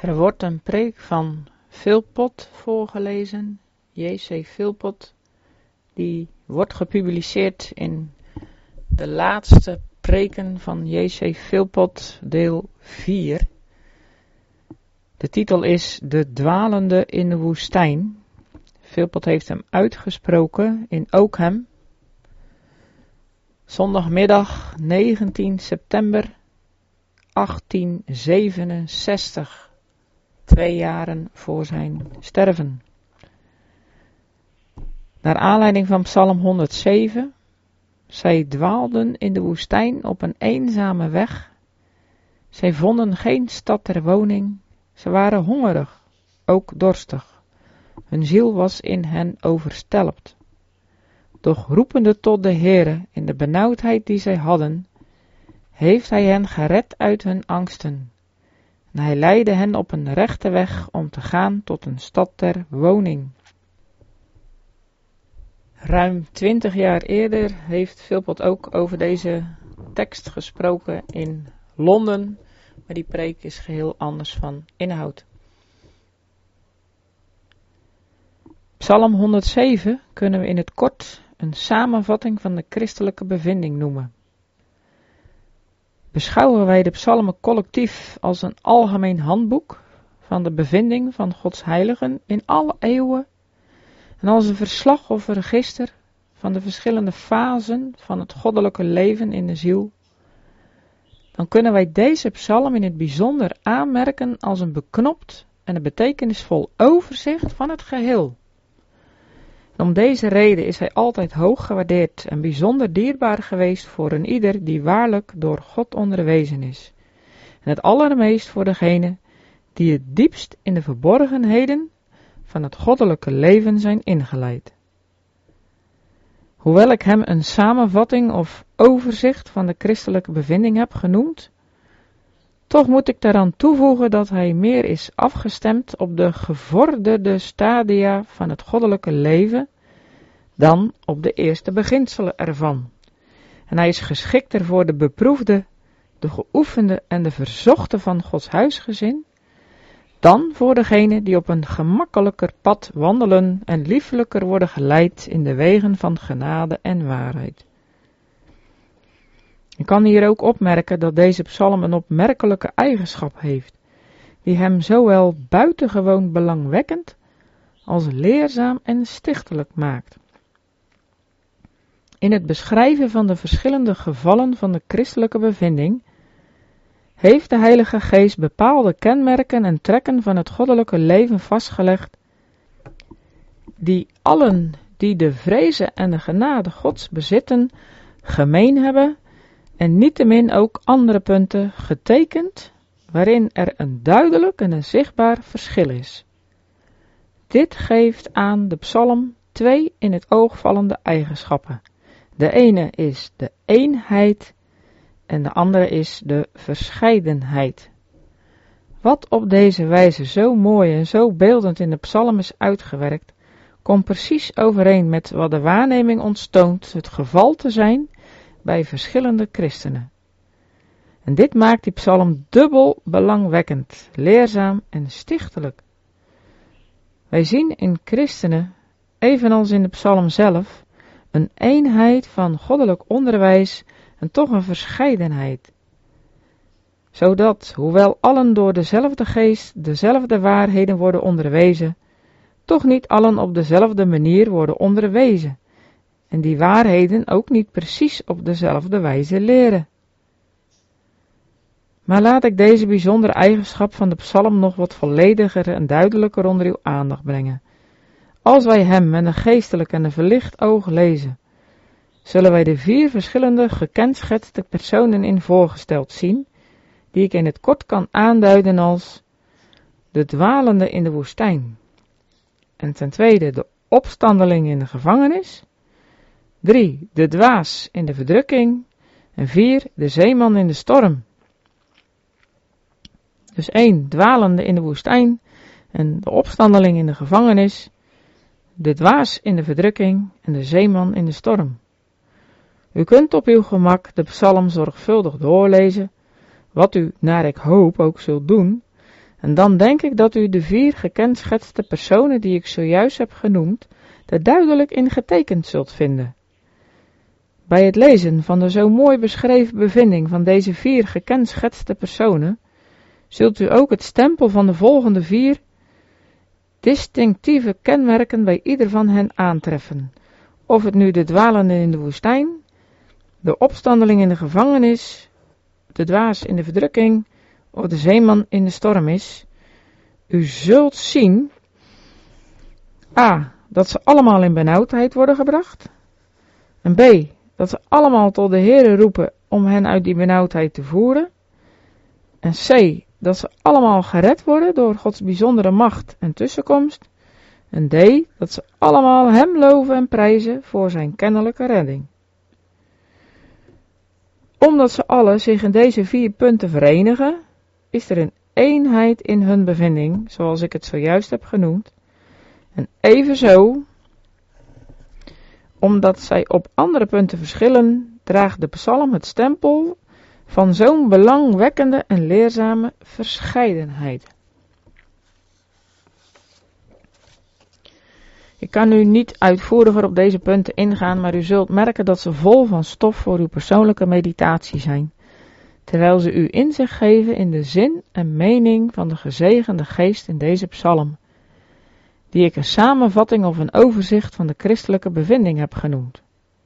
Er wordt een preek van Philpot voorgelezen, J.C. Philpot, die wordt gepubliceerd in de laatste preken van J.C. Philpot, deel 4. De titel is De dwalende in de woestijn. Philpot heeft hem uitgesproken in Oakham, zondagmiddag 19 september 1867. 2 jaren voor zijn sterven. Naar aanleiding van Psalm 107. Zij dwaalden in de woestijn op een eenzame weg. Zij vonden geen stad ter woning. Ze waren hongerig, ook dorstig. Hun ziel was in hen overstelpt. Doch roepende tot de Heere in de benauwdheid die zij hadden, heeft hij hen gered uit hun angsten. En hij leidde hen op een rechte weg om te gaan tot een stad ter woning. Ruim 20 jaar eerder heeft Philpot ook over deze tekst gesproken in Londen, maar die preek is geheel anders van inhoud. Psalm 107 kunnen we in het kort een samenvatting van de christelijke bevinding noemen. Beschouwen wij de psalmen collectief als een algemeen handboek van de bevinding van Gods heiligen in alle eeuwen en als een verslag of een register van de verschillende fasen van het goddelijke leven in de ziel, dan kunnen wij deze psalm in het bijzonder aanmerken als een beknopt en een betekenisvol overzicht van het geheel. En om deze reden is hij altijd hoog gewaardeerd en bijzonder dierbaar geweest voor een ieder die waarlijk door God onderwezen is. En het allermeest voor degenen die het diepst in de verborgenheden van het goddelijke leven zijn ingeleid. Hoewel ik hem een samenvatting of overzicht van de christelijke bevinding heb genoemd, toch moet ik daaraan toevoegen dat hij meer is afgestemd op de gevorderde stadia van het goddelijke leven dan op de eerste beginselen ervan. En hij is geschikter voor de beproefde, de geoefende en de verzochte van Gods huisgezin dan voor degenen die op een gemakkelijker pad wandelen en liefelijker worden geleid in de wegen van genade en waarheid. Ik kan hier ook opmerken dat deze psalm een opmerkelijke eigenschap heeft, die hem zowel buitengewoon belangwekkend als leerzaam en stichtelijk maakt. In het beschrijven van de verschillende gevallen van de christelijke bevinding heeft de Heilige Geest bepaalde kenmerken en trekken van het goddelijke leven vastgelegd, die allen die de vreze en de genade Gods bezitten, gemeen hebben, en niettemin ook andere punten getekend, waarin er een duidelijk en een zichtbaar verschil is. Dit geeft aan de psalm 2 in het oog vallende eigenschappen. De ene is de eenheid en de andere is de verscheidenheid. Wat op deze wijze zo mooi en zo beeldend in de psalm is uitgewerkt, komt precies overeen met wat de waarneming ontstoont het geval te zijn bij verschillende christenen. En dit maakt die psalm dubbel belangwekkend, leerzaam en stichtelijk. Wij zien in christenen, evenals in de psalm zelf, een eenheid van goddelijk onderwijs en toch een verscheidenheid. Zodat, hoewel allen door dezelfde geest dezelfde waarheden worden onderwezen, toch niet allen op dezelfde manier worden onderwezen en die waarheden ook niet precies op dezelfde wijze leren. Maar laat ik deze bijzondere eigenschap van de psalm nog wat vollediger en duidelijker onder uw aandacht brengen. Als wij hem met een geestelijk en een verlicht oog lezen, zullen wij de 4 verschillende gekenschetste personen in voorgesteld zien, die ik in het kort kan aanduiden als de dwalende in de woestijn. En ten tweede de opstandeling in de gevangenis. 3. De dwaas in de verdrukking. En 4. De zeeman in de storm. Dus 1. Dwalende in de woestijn en de opstandeling in de gevangenis. De dwaas in de verdrukking en de zeeman in de storm. U kunt op uw gemak de psalm zorgvuldig doorlezen, wat u naar ik hoop ook zult doen, En dan denk ik dat u de 4 gekenschetste personen die ik zojuist heb genoemd, er duidelijk in getekend zult vinden. Bij het lezen van de zo mooi beschreven bevinding van deze 4 gekenschetste personen, zult u ook het stempel van de volgende 4 distinctieve kenmerken bij ieder van hen aantreffen. Of het nu de dwalende in de woestijn, de opstandeling in de gevangenis, de dwaas in de verdrukking of de zeeman in de storm is. U zult zien, a. dat ze allemaal in benauwdheid worden gebracht, en b. dat ze allemaal tot de Heere roepen om hen uit die benauwdheid te voeren, en c. dat ze allemaal gered worden door Gods bijzondere macht en tussenkomst, en d. dat ze allemaal hem loven en prijzen voor zijn kennelijke redding. Omdat ze alle zich in deze 4 punten verenigen, is er een eenheid in hun bevinding, zoals ik het zojuist heb genoemd, en evenzo, omdat zij op andere punten verschillen, draagt de psalm het stempel van zo'n belangwekkende en leerzame verscheidenheid. Ik kan nu niet uitvoeriger op deze punten ingaan, maar u zult merken dat ze vol van stof voor uw persoonlijke meditatie zijn, terwijl ze u inzicht geven in de zin en mening van de gezegende geest in deze psalm, die ik een samenvatting of een overzicht van de christelijke bevinding heb genoemd.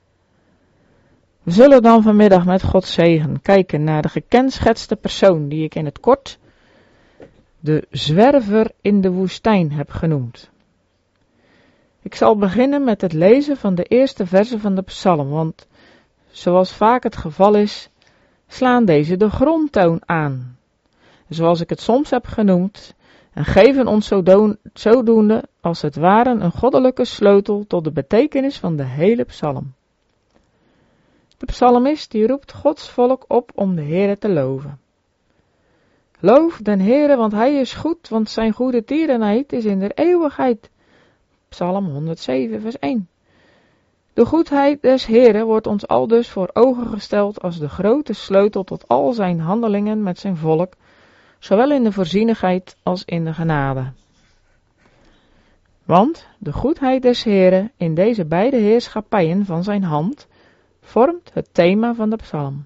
We zullen dan vanmiddag met Gods zegen kijken naar de gekenschetste persoon die ik in het kort de zwerver in de woestijn heb genoemd. Ik zal beginnen met het lezen van de eerste verzen van de psalm, want zoals vaak het geval is, slaan deze de grondtoon aan, zoals ik het soms heb genoemd, en geven ons zodoende als het ware een goddelijke sleutel tot de betekenis van de hele psalm. De psalmist die roept Gods volk op om de Heere te loven. Loof den Heere, want hij is goed, want zijn goede tierenheid is in der eeuwigheid. Psalm 107 vers 1. De goedheid des Heere wordt ons aldus voor ogen gesteld als de grote sleutel tot al zijn handelingen met zijn volk, zowel in de voorzienigheid als in de genade. Want de goedheid des Heere in deze beide heerschappijen van zijn hand vormt het thema van de psalm.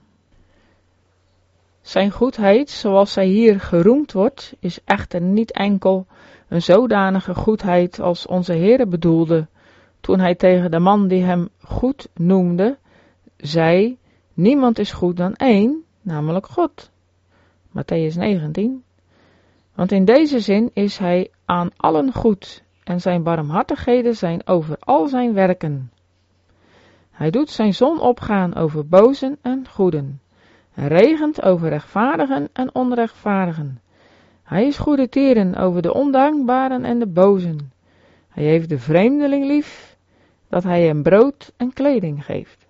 Zijn goedheid, zoals zij hier geroemd wordt, is echter niet enkel een zodanige goedheid als onze Heere bedoelde, toen hij tegen de man die hem goed noemde, zei, niemand is goed dan één, namelijk God. Matthäus 19. Want in deze zin is hij aan allen goed, en zijn barmhartigheden zijn over al zijn werken. Hij doet zijn zon opgaan over bozen en goeden, en regent over rechtvaardigen en onrechtvaardigen. Hij is goedertieren over de ondankbaren en de bozen. Hij heeft de vreemdeling lief, dat hij hem brood en kleding geeft.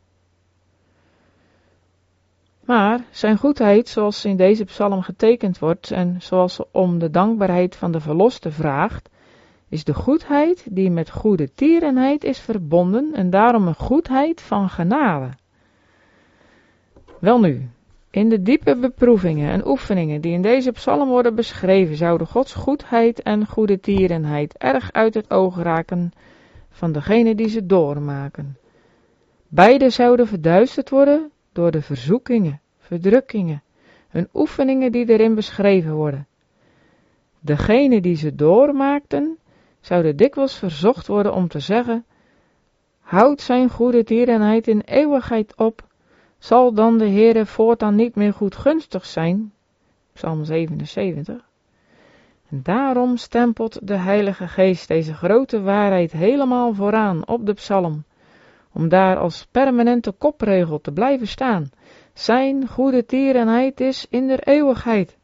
Maar zijn goedheid, zoals in deze psalm getekend wordt en zoals ze om de dankbaarheid van de verloste vraagt, is de goedheid die met goedertierenheid is verbonden en daarom een goedheid van genade. Welnu, in de diepe beproevingen en oefeningen die in deze psalm worden beschreven, zouden Gods goedheid en goedertierenheid erg uit het oog raken van degene die ze doormaken. Beide zouden verduisterd worden door de verzoekingen, verdrukkingen en oefeningen die erin beschreven worden. Degene die ze doormaakten, zouden dikwijls verzocht worden om te zeggen, houd zijn goedertierenheid in eeuwigheid op, zal dan de Heere voortaan niet meer goedgunstig zijn? Psalm 77. En daarom stempelt de Heilige Geest deze grote waarheid helemaal vooraan op de psalm, om daar als permanente kopregel te blijven staan. Zijn goedertierenheid is in der eeuwigheid.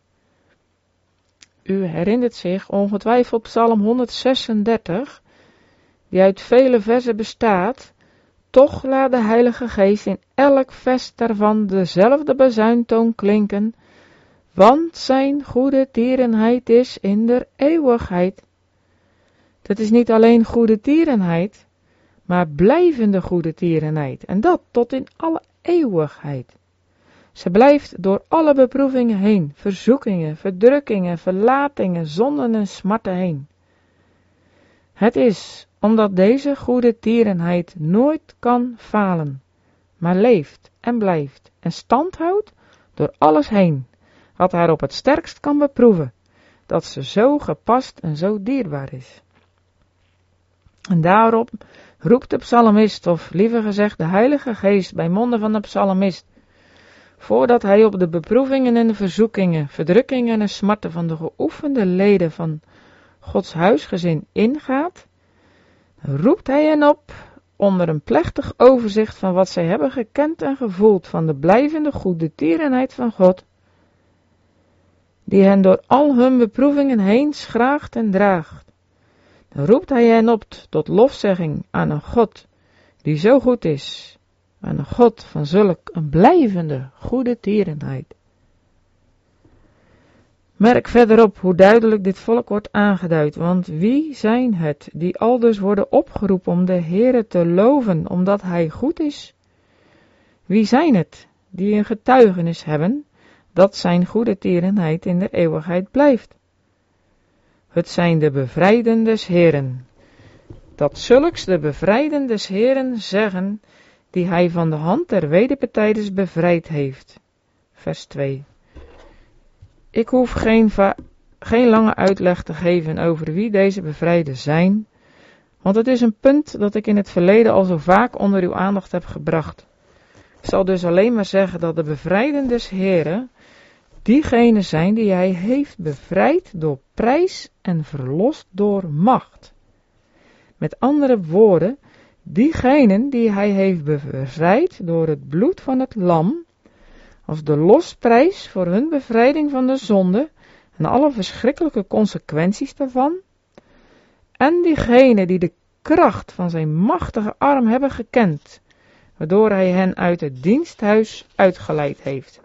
U herinnert zich ongetwijfeld Psalm 136, die uit vele verzen bestaat. Toch laat de Heilige Geest in elk vers daarvan dezelfde bazuintoon klinken, want zijn goedertierenheid is in der eeuwigheid. Dat is niet alleen goedertierenheid, maar blijvende goedertierenheid, en dat tot in alle eeuwigheid. Ze blijft door alle beproevingen heen, verzoekingen, verdrukkingen, verlatingen, zonden en smarten heen. Het is omdat deze goede tierenheid nooit kan falen, maar leeft en blijft en stand houdt door alles heen, wat haar op het sterkst kan beproeven, dat ze zo gepast en zo dierbaar is. En daarop roept de psalmist, of liever gezegd de Heilige Geest bij monden van de psalmist, voordat hij op de beproevingen en de verzoekingen, verdrukkingen en smarten van de geoefende leden van Gods huisgezin ingaat, roept hij hen op onder een plechtig overzicht van wat zij hebben gekend en gevoeld van de blijvende goede tierenheid van God, die hen door al hun beproevingen heen schraagt en draagt. Dan roept hij hen op tot lofzegging aan een God die zo goed is, aan een God van zulk een blijvende goede tierenheid. Merk verderop hoe duidelijk dit volk wordt aangeduid, want wie zijn het die aldus worden opgeroepen om de Heere te loven, omdat Hij goed is? Wie zijn het die een getuigenis hebben dat zijn goede tierenheid in de eeuwigheid blijft? Het zijn de bevrijden des Heeren. Dat zulks de bevrijden des Heeren zeggen, die Hij van de hand der wederpartijders bevrijd heeft. Vers 2. Ik hoef geen lange uitleg te geven over wie deze bevrijden zijn, want het is een punt dat ik in het verleden al zo vaak onder uw aandacht heb gebracht. Ik zal dus alleen maar zeggen dat de bevrijden des Heeren diegenen zijn die Hij heeft bevrijd door prijs en verlost door macht. Met andere woorden, diegenen die Hij heeft bevrijd door het bloed van het lam, als de losprijs voor hun bevrijding van de zonde en alle verschrikkelijke consequenties daarvan, en diegenen die de kracht van zijn machtige arm hebben gekend, waardoor Hij hen uit het diensthuis uitgeleid heeft.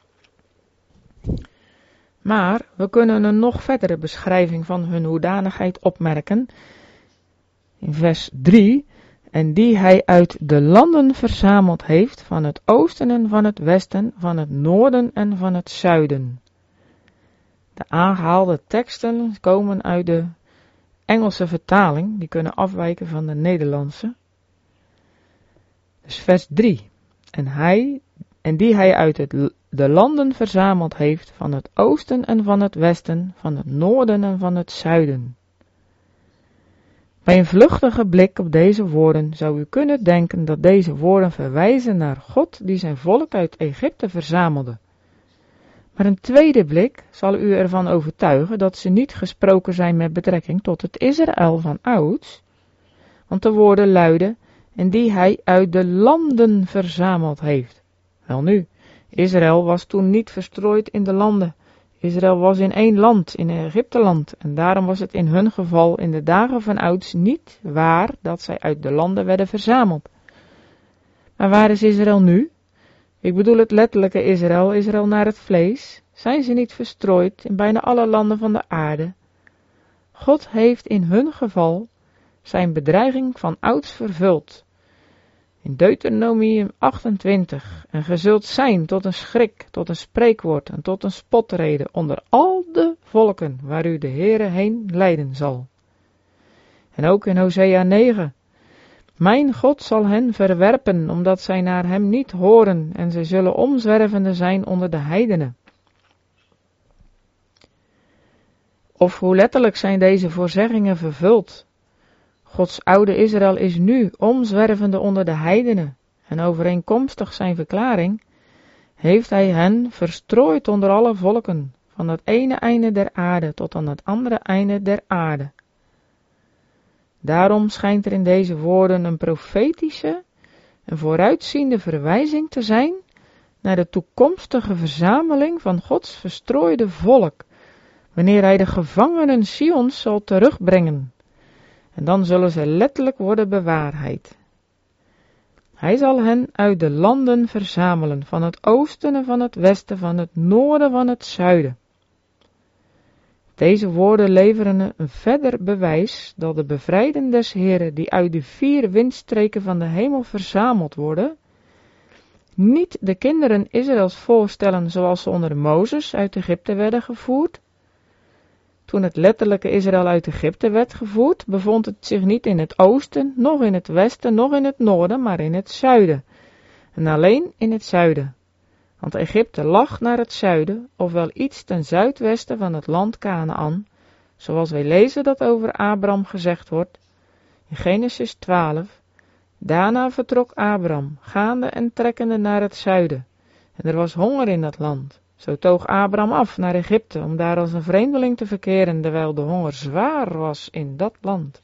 Maar we kunnen een nog verdere beschrijving van hun hoedanigheid opmerken in vers 3, en die Hij uit de landen verzameld heeft, van het oosten en van het westen, van het noorden en van het zuiden. De aangehaalde teksten komen uit de Engelse vertaling, die kunnen afwijken van de Nederlandse. Dus vers 3, en die Hij uit de landen verzameld heeft, van het oosten en van het westen, van het noorden en van het zuiden. Bij een vluchtige blik op deze woorden zou u kunnen denken dat deze woorden verwijzen naar God die zijn volk uit Egypte verzamelde. Maar een tweede blik zal u ervan overtuigen dat ze niet gesproken zijn met betrekking tot het Israël van ouds, want de woorden luiden, en die Hij uit de landen verzameld heeft. Welnu, Israël was toen niet verstrooid in de landen. Israël was in één land, in Egypteland, en daarom was het in hun geval in de dagen van ouds niet waar dat zij uit de landen werden verzameld. Maar waar is Israël nu? Ik bedoel het letterlijke Israël, Israël naar het vlees. Zijn ze niet verstrooid in bijna alle landen van de aarde? God heeft in hun geval zijn bedreiging van ouds vervuld. In Deuteronomium 28, en ge zult zijn tot een schrik, tot een spreekwoord en tot een spotrede onder al de volken waar u de Heere heen leiden zal. En ook in Hosea 9, mijn God zal hen verwerpen, omdat zij naar hem niet horen, en zij zullen omzwervende zijn onder de heidenen. Of hoe letterlijk zijn deze voorzeggingen vervuld? Gods oude Israël is nu omzwervende onder de heidenen, en overeenkomstig zijn verklaring heeft Hij hen verstrooid onder alle volken, van het ene einde der aarde tot aan het andere einde der aarde. Daarom schijnt er in deze woorden een profetische en vooruitziende verwijzing te zijn naar de toekomstige verzameling van Gods verstrooide volk, wanneer Hij de gevangenen Sions zal terugbrengen. En dan zullen ze letterlijk worden bewaarheid. Hij zal hen uit de landen verzamelen, van het oosten en van het westen, van het noorden, van het zuiden. Deze woorden leveren een verder bewijs dat de bevrijden des Heeren, die uit de 4 windstreken van de hemel verzameld worden, niet de kinderen Israëls voorstellen zoals ze onder Mozes uit Egypte werden gevoerd. Toen het letterlijke Israël uit Egypte werd gevoerd, bevond het zich niet in het oosten, noch in het westen, noch in het noorden, maar in het zuiden. En alleen in het zuiden. Want Egypte lag naar het zuiden, ofwel iets ten zuidwesten van het land Kanaän, zoals wij lezen dat over Abraham gezegd wordt, in Genesis 12. Daarna vertrok Abraham, gaande en trekkende naar het zuiden. En er was honger in dat land. Zo toog Abraham af naar Egypte, om daar als een vreemdeling te verkeren, terwijl de honger zwaar was in dat land.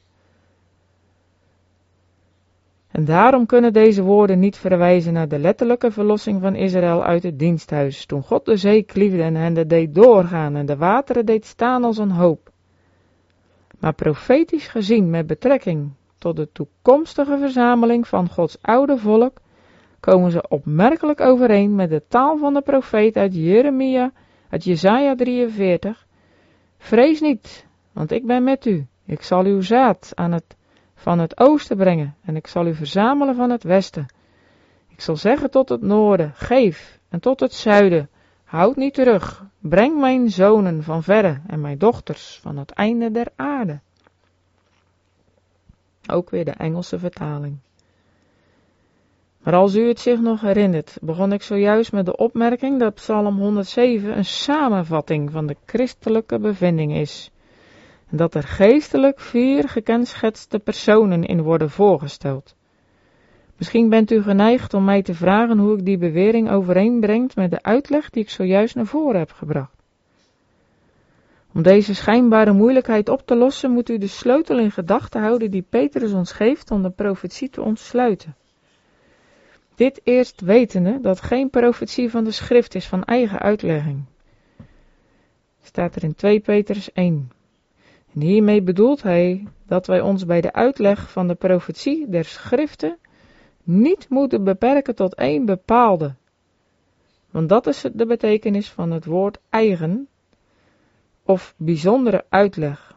En daarom kunnen deze woorden niet verwijzen naar de letterlijke verlossing van Israël uit het diensthuis, toen God de zee kliefde en hen deed doorgaan en de wateren deed staan als een hoop. Maar profetisch gezien met betrekking tot de toekomstige verzameling van Gods oude volk, komen ze opmerkelijk overeen met de taal van de profeet uit Jesaja 43. Vrees niet, want ik ben met u. Ik zal uw zaad van het oosten brengen en ik zal u verzamelen van het westen. Ik zal zeggen tot het noorden, geef, en tot het zuiden, houd niet terug. Breng mijn zonen van verre en mijn dochters van het einde der aarde. Ook weer de Engelse vertaling. Maar als u het zich nog herinnert, begon ik zojuist met de opmerking dat Psalm 107 een samenvatting van de christelijke bevinding is. En dat er geestelijk 4 gekenschetste personen in worden voorgesteld. Misschien bent u geneigd om mij te vragen hoe ik die bewering overeenbrengt met de uitleg die ik zojuist naar voren heb gebracht. Om deze schijnbare moeilijkheid op te lossen, moet u de sleutel in gedachten houden die Petrus ons geeft om de profetie te ontsluiten. Dit eerst wetende dat geen profetie van de schrift is van eigen uitlegging. Staat er in 2 Petrus 1. En hiermee bedoelt hij dat wij ons bij de uitleg van de profetie der schriften niet moeten beperken tot één bepaalde. Want dat is de betekenis van het woord eigen of bijzondere uitleg.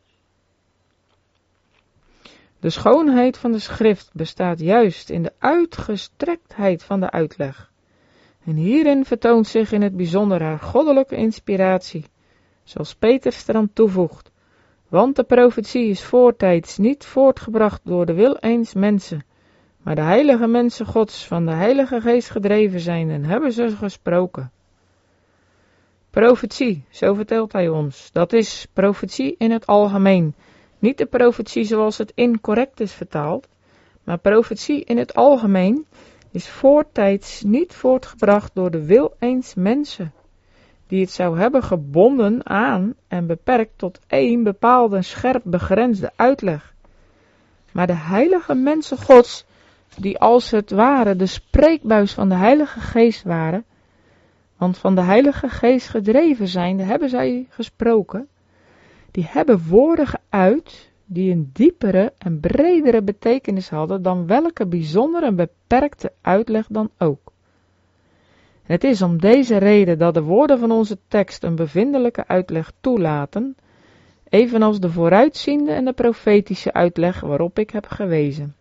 De schoonheid van de schrift bestaat juist in de uitgestrektheid van de uitleg. En hierin vertoont zich in het bijzonder haar goddelijke inspiratie, zoals Petrus eraan toevoegt. Want de profetie is voortijds niet voortgebracht door de wil eens mensen, maar de heilige mensen Gods van de Heilige Geest gedreven zijn en hebben ze gesproken. Profetie, zo vertelt hij ons, dat is profetie in het algemeen. Niet de profetie zoals het incorrect is vertaald, maar profetie in het algemeen is voortijds niet voortgebracht door de wil eens mensen, die het zou hebben gebonden aan en beperkt tot één bepaalde scherp begrensde uitleg. Maar de heilige mensen Gods, die als het ware de spreekbuis van de Heilige Geest waren, want van de Heilige Geest gedreven zijnde hebben zij gesproken, die hebben woorden geuit die een diepere en bredere betekenis hadden dan welke bijzondere en beperkte uitleg dan ook. Het is om deze reden dat de woorden van onze tekst een bevindelijke uitleg toelaten, evenals de vooruitziende en de profetische uitleg waarop ik heb gewezen.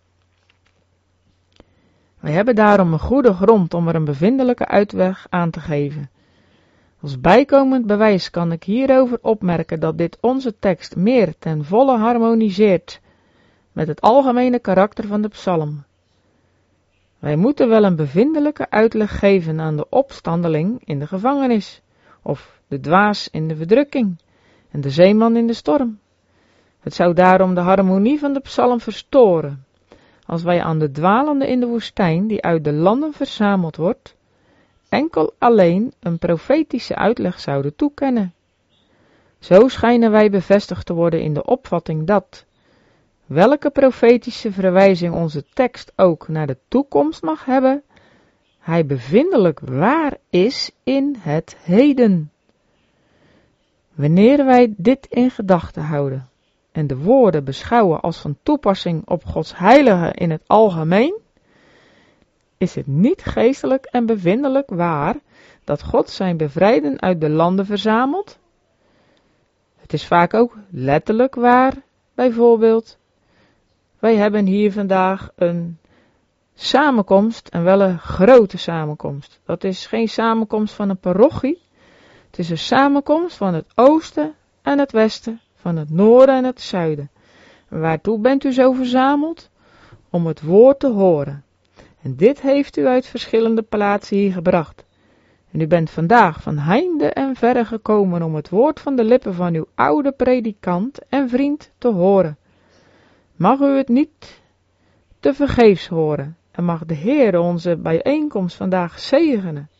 Wij hebben daarom een goede grond om er een bevindelijke uitleg aan te geven. Als bijkomend bewijs kan ik hierover opmerken dat dit onze tekst meer ten volle harmoniseert met het algemene karakter van de psalm. Wij moeten wel een bevindelijke uitleg geven aan de opstandeling in de gevangenis, of de dwaas in de verdrukking en de zeeman in de storm. Het zou daarom de harmonie van de psalm verstoren, als wij aan de dwalende in de woestijn, die uit de landen verzameld wordt, enkel alleen een profetische uitleg zouden toekennen. Zo schijnen wij bevestigd te worden in de opvatting dat, welke profetische verwijzing onze tekst ook naar de toekomst mag hebben, hij bevindelijk waar is in het heden. Wanneer wij dit in gedachten houden en de woorden beschouwen als van toepassing op Gods heilige in het algemeen, is het niet geestelijk en bevindelijk waar dat God zijn bevrijden uit de landen verzamelt? Het is vaak ook letterlijk waar, bijvoorbeeld. Wij hebben hier vandaag een samenkomst en wel een grote samenkomst. Dat is geen samenkomst van een parochie. Het is een samenkomst van het oosten en het westen, van het noorden en het zuiden. En waartoe bent u zo verzameld? Om het woord te horen. En dit heeft u uit verschillende plaatsen hier gebracht. En u bent vandaag van heinde en verre gekomen om het woord van de lippen van uw oude predikant en vriend te horen. Mag u het niet te vergeefs horen en mag de Heer onze bijeenkomst vandaag zegenen.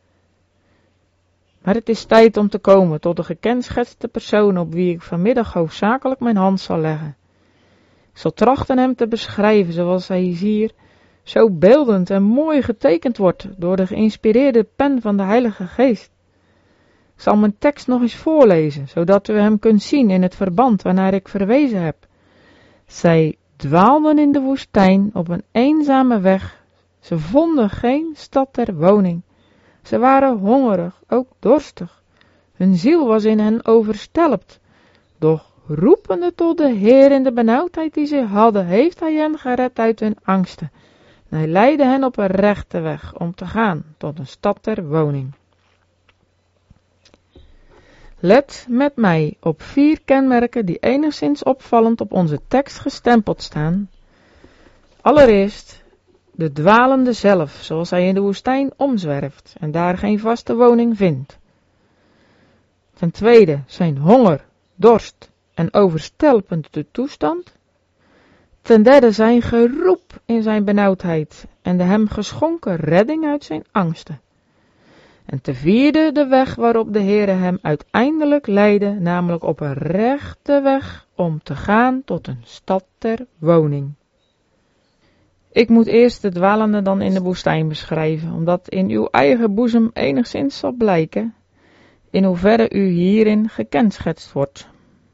Maar het is tijd om te komen tot de gekenschetste persoon op wie ik vanmiddag hoofdzakelijk mijn hand zal leggen. Ik zal trachten hem te beschrijven zoals hij hier zo beeldend en mooi getekend wordt door de geïnspireerde pen van de Heilige Geest. Ik zal mijn tekst nog eens voorlezen, zodat u hem kunt zien in het verband waarnaar ik verwezen heb. Zij dwaalden in de woestijn op een eenzame weg. Ze vonden geen stad ter woning. Ze waren hongerig, ook dorstig. Hun ziel was in hen overstelpt. Doch roepende tot de Heer in de benauwdheid die ze hadden, heeft hij hen gered uit hun angsten. En hij leidde hen op een rechte weg om te gaan tot een stad ter woning. Let met mij op 4 kenmerken die enigszins opvallend op onze tekst gestempeld staan. Allereerst de dwalende zelf, zoals hij in de woestijn omzwerft en daar geen vaste woning vindt. Ten tweede zijn honger, dorst en overstelpende toestand. Ten derde zijn geroep in zijn benauwdheid en de hem geschonken redding uit zijn angsten. En ten vierde de weg waarop de Heere hem uiteindelijk leidde, namelijk op een rechte weg om te gaan tot een stad ter woning. Ik moet eerst de dwalende dan in de woestijn beschrijven, omdat in uw eigen boezem enigszins zal blijken in hoeverre u hierin gekenschetst wordt.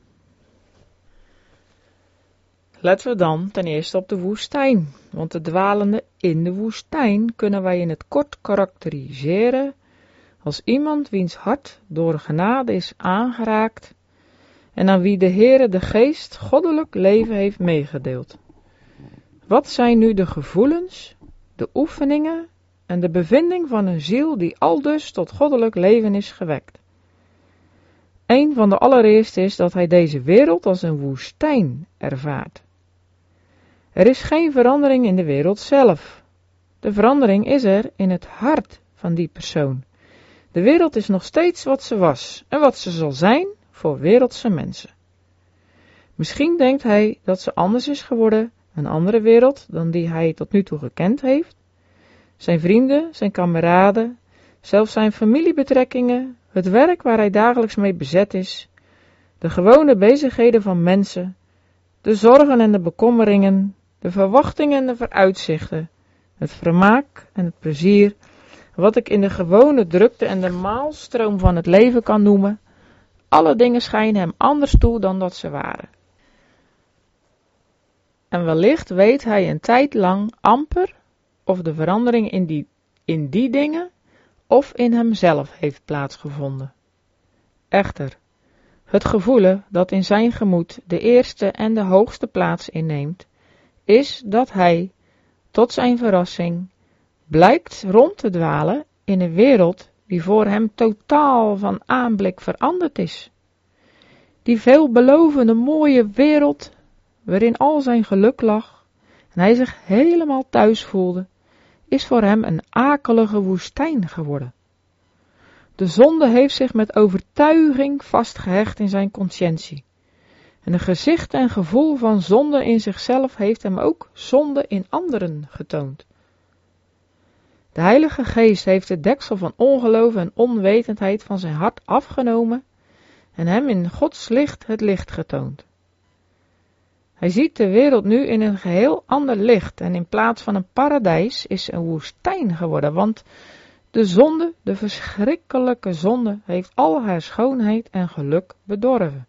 Letten we dan ten eerste op de woestijn, want de dwalende in de woestijn kunnen wij in het kort karakteriseren als iemand wiens hart door genade is aangeraakt en aan wie de Heere de Geest goddelijk leven heeft meegedeeld. Wat zijn nu de gevoelens, de oefeningen en de bevinding van een ziel die aldus tot goddelijk leven is gewekt? Een van de allereerste is dat hij deze wereld als een woestijn ervaart. Er is geen verandering in de wereld zelf. De verandering is er in het hart van die persoon. De wereld is nog steeds wat ze was en wat ze zal zijn voor wereldse mensen. Misschien denkt hij dat ze anders is geworden, een andere wereld dan die hij tot nu toe gekend heeft. Zijn vrienden, zijn kameraden, zelfs zijn familiebetrekkingen, het werk waar hij dagelijks mee bezet is, de gewone bezigheden van mensen, de zorgen en de bekommeringen, de verwachtingen en de vooruitzichten, het vermaak en het plezier, wat ik in de gewone drukte en de maalstroom van het leven kan noemen, alle dingen schijnen hem anders toe dan dat ze waren. En wellicht weet hij een tijd lang amper of de verandering in die dingen of in hemzelf heeft plaatsgevonden. Echter, het gevoelen dat in zijn gemoed de eerste en de hoogste plaats inneemt, is dat hij, tot zijn verrassing, blijkt rond te dwalen in een wereld die voor hem totaal van aanblik veranderd is. Die veelbelovende mooie wereld waarin al zijn geluk lag en hij zich helemaal thuis voelde, is voor hem een akelige woestijn geworden. De zonde heeft zich met overtuiging vastgehecht in zijn conscientie. En een gezicht en gevoel van zonde in zichzelf heeft hem ook zonde in anderen getoond. De Heilige Geest heeft het deksel van ongeloof en onwetendheid van zijn hart afgenomen en hem in Gods licht het licht getoond. Hij ziet de wereld nu in een geheel ander licht en in plaats van een paradijs is een woestijn geworden, want de zonde, de verschrikkelijke zonde, heeft al haar schoonheid en geluk bedorven.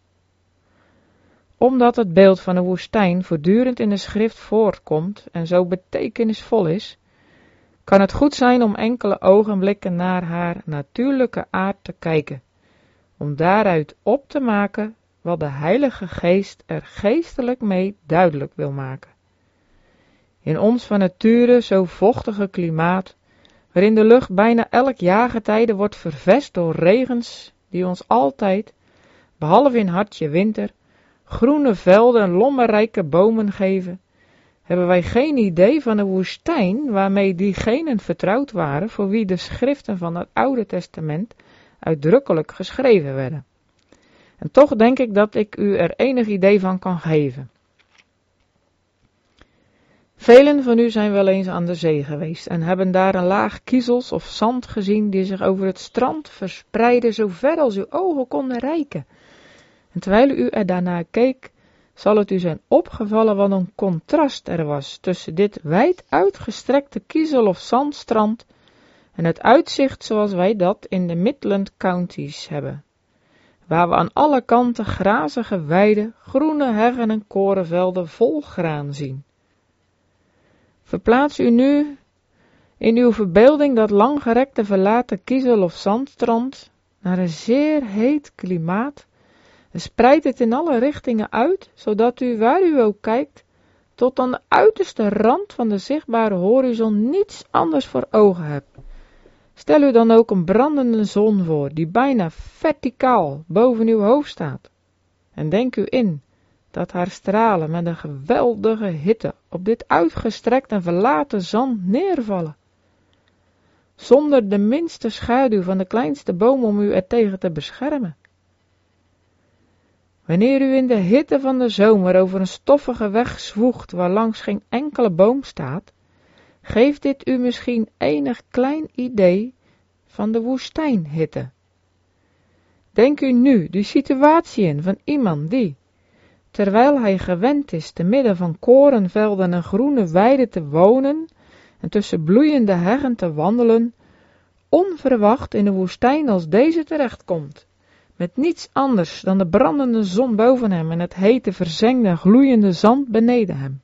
Omdat het beeld van een woestijn voortdurend in de schrift voorkomt en zo betekenisvol is, kan het goed zijn om enkele ogenblikken naar haar natuurlijke aard te kijken, om daaruit op te maken wat de Heilige Geest er geestelijk mee duidelijk wil maken. In ons van nature zo vochtige klimaat, waarin de lucht bijna elk jaargetijde wordt vervest door regens die ons altijd, behalve in hartje winter, groene velden en lommerrijke bomen geven, hebben wij geen idee van de woestijn waarmee diegenen vertrouwd waren voor wie de schriften van het Oude Testament uitdrukkelijk geschreven werden. En toch denk ik dat ik u er enig idee van kan geven. Velen van u zijn wel eens aan de zee geweest en hebben daar een laag kiezels of zand gezien die zich over het strand verspreidde zo ver als uw ogen konden reiken. En terwijl u er daarnaar keek, zal het u zijn opgevallen wat een contrast er was tussen dit wijd uitgestrekte kiezel- of zandstrand en het uitzicht zoals wij dat in de Midland Counties hebben, waar we aan alle kanten grazige weiden, groene heggen en korenvelden vol graan zien. Verplaats u nu in uw verbeelding dat langgerekte verlaten kiezel- of zandstrand naar een zeer heet klimaat en spreid het in alle richtingen uit, zodat u, waar u ook kijkt, tot aan de uiterste rand van de zichtbare horizon niets anders voor ogen hebt. Stel u dan ook een brandende zon voor, die bijna verticaal boven uw hoofd staat. En denk u in dat haar stralen met een geweldige hitte op dit uitgestrekt en verlaten zand neervallen, zonder de minste schaduw van de kleinste boom om u ertegen te beschermen. Wanneer u in de hitte van de zomer over een stoffige weg zwoegt waarlangs geen enkele boom staat, geeft dit u misschien enig klein idee van de woestijnhitte. Denk u nu de situatie in van iemand die, terwijl hij gewend is te midden van korenvelden en groene weiden te wonen en tussen bloeiende heggen te wandelen, onverwacht in een woestijn als deze terechtkomt, met niets anders dan de brandende zon boven hem en het hete, verzengde, gloeiende zand beneden hem.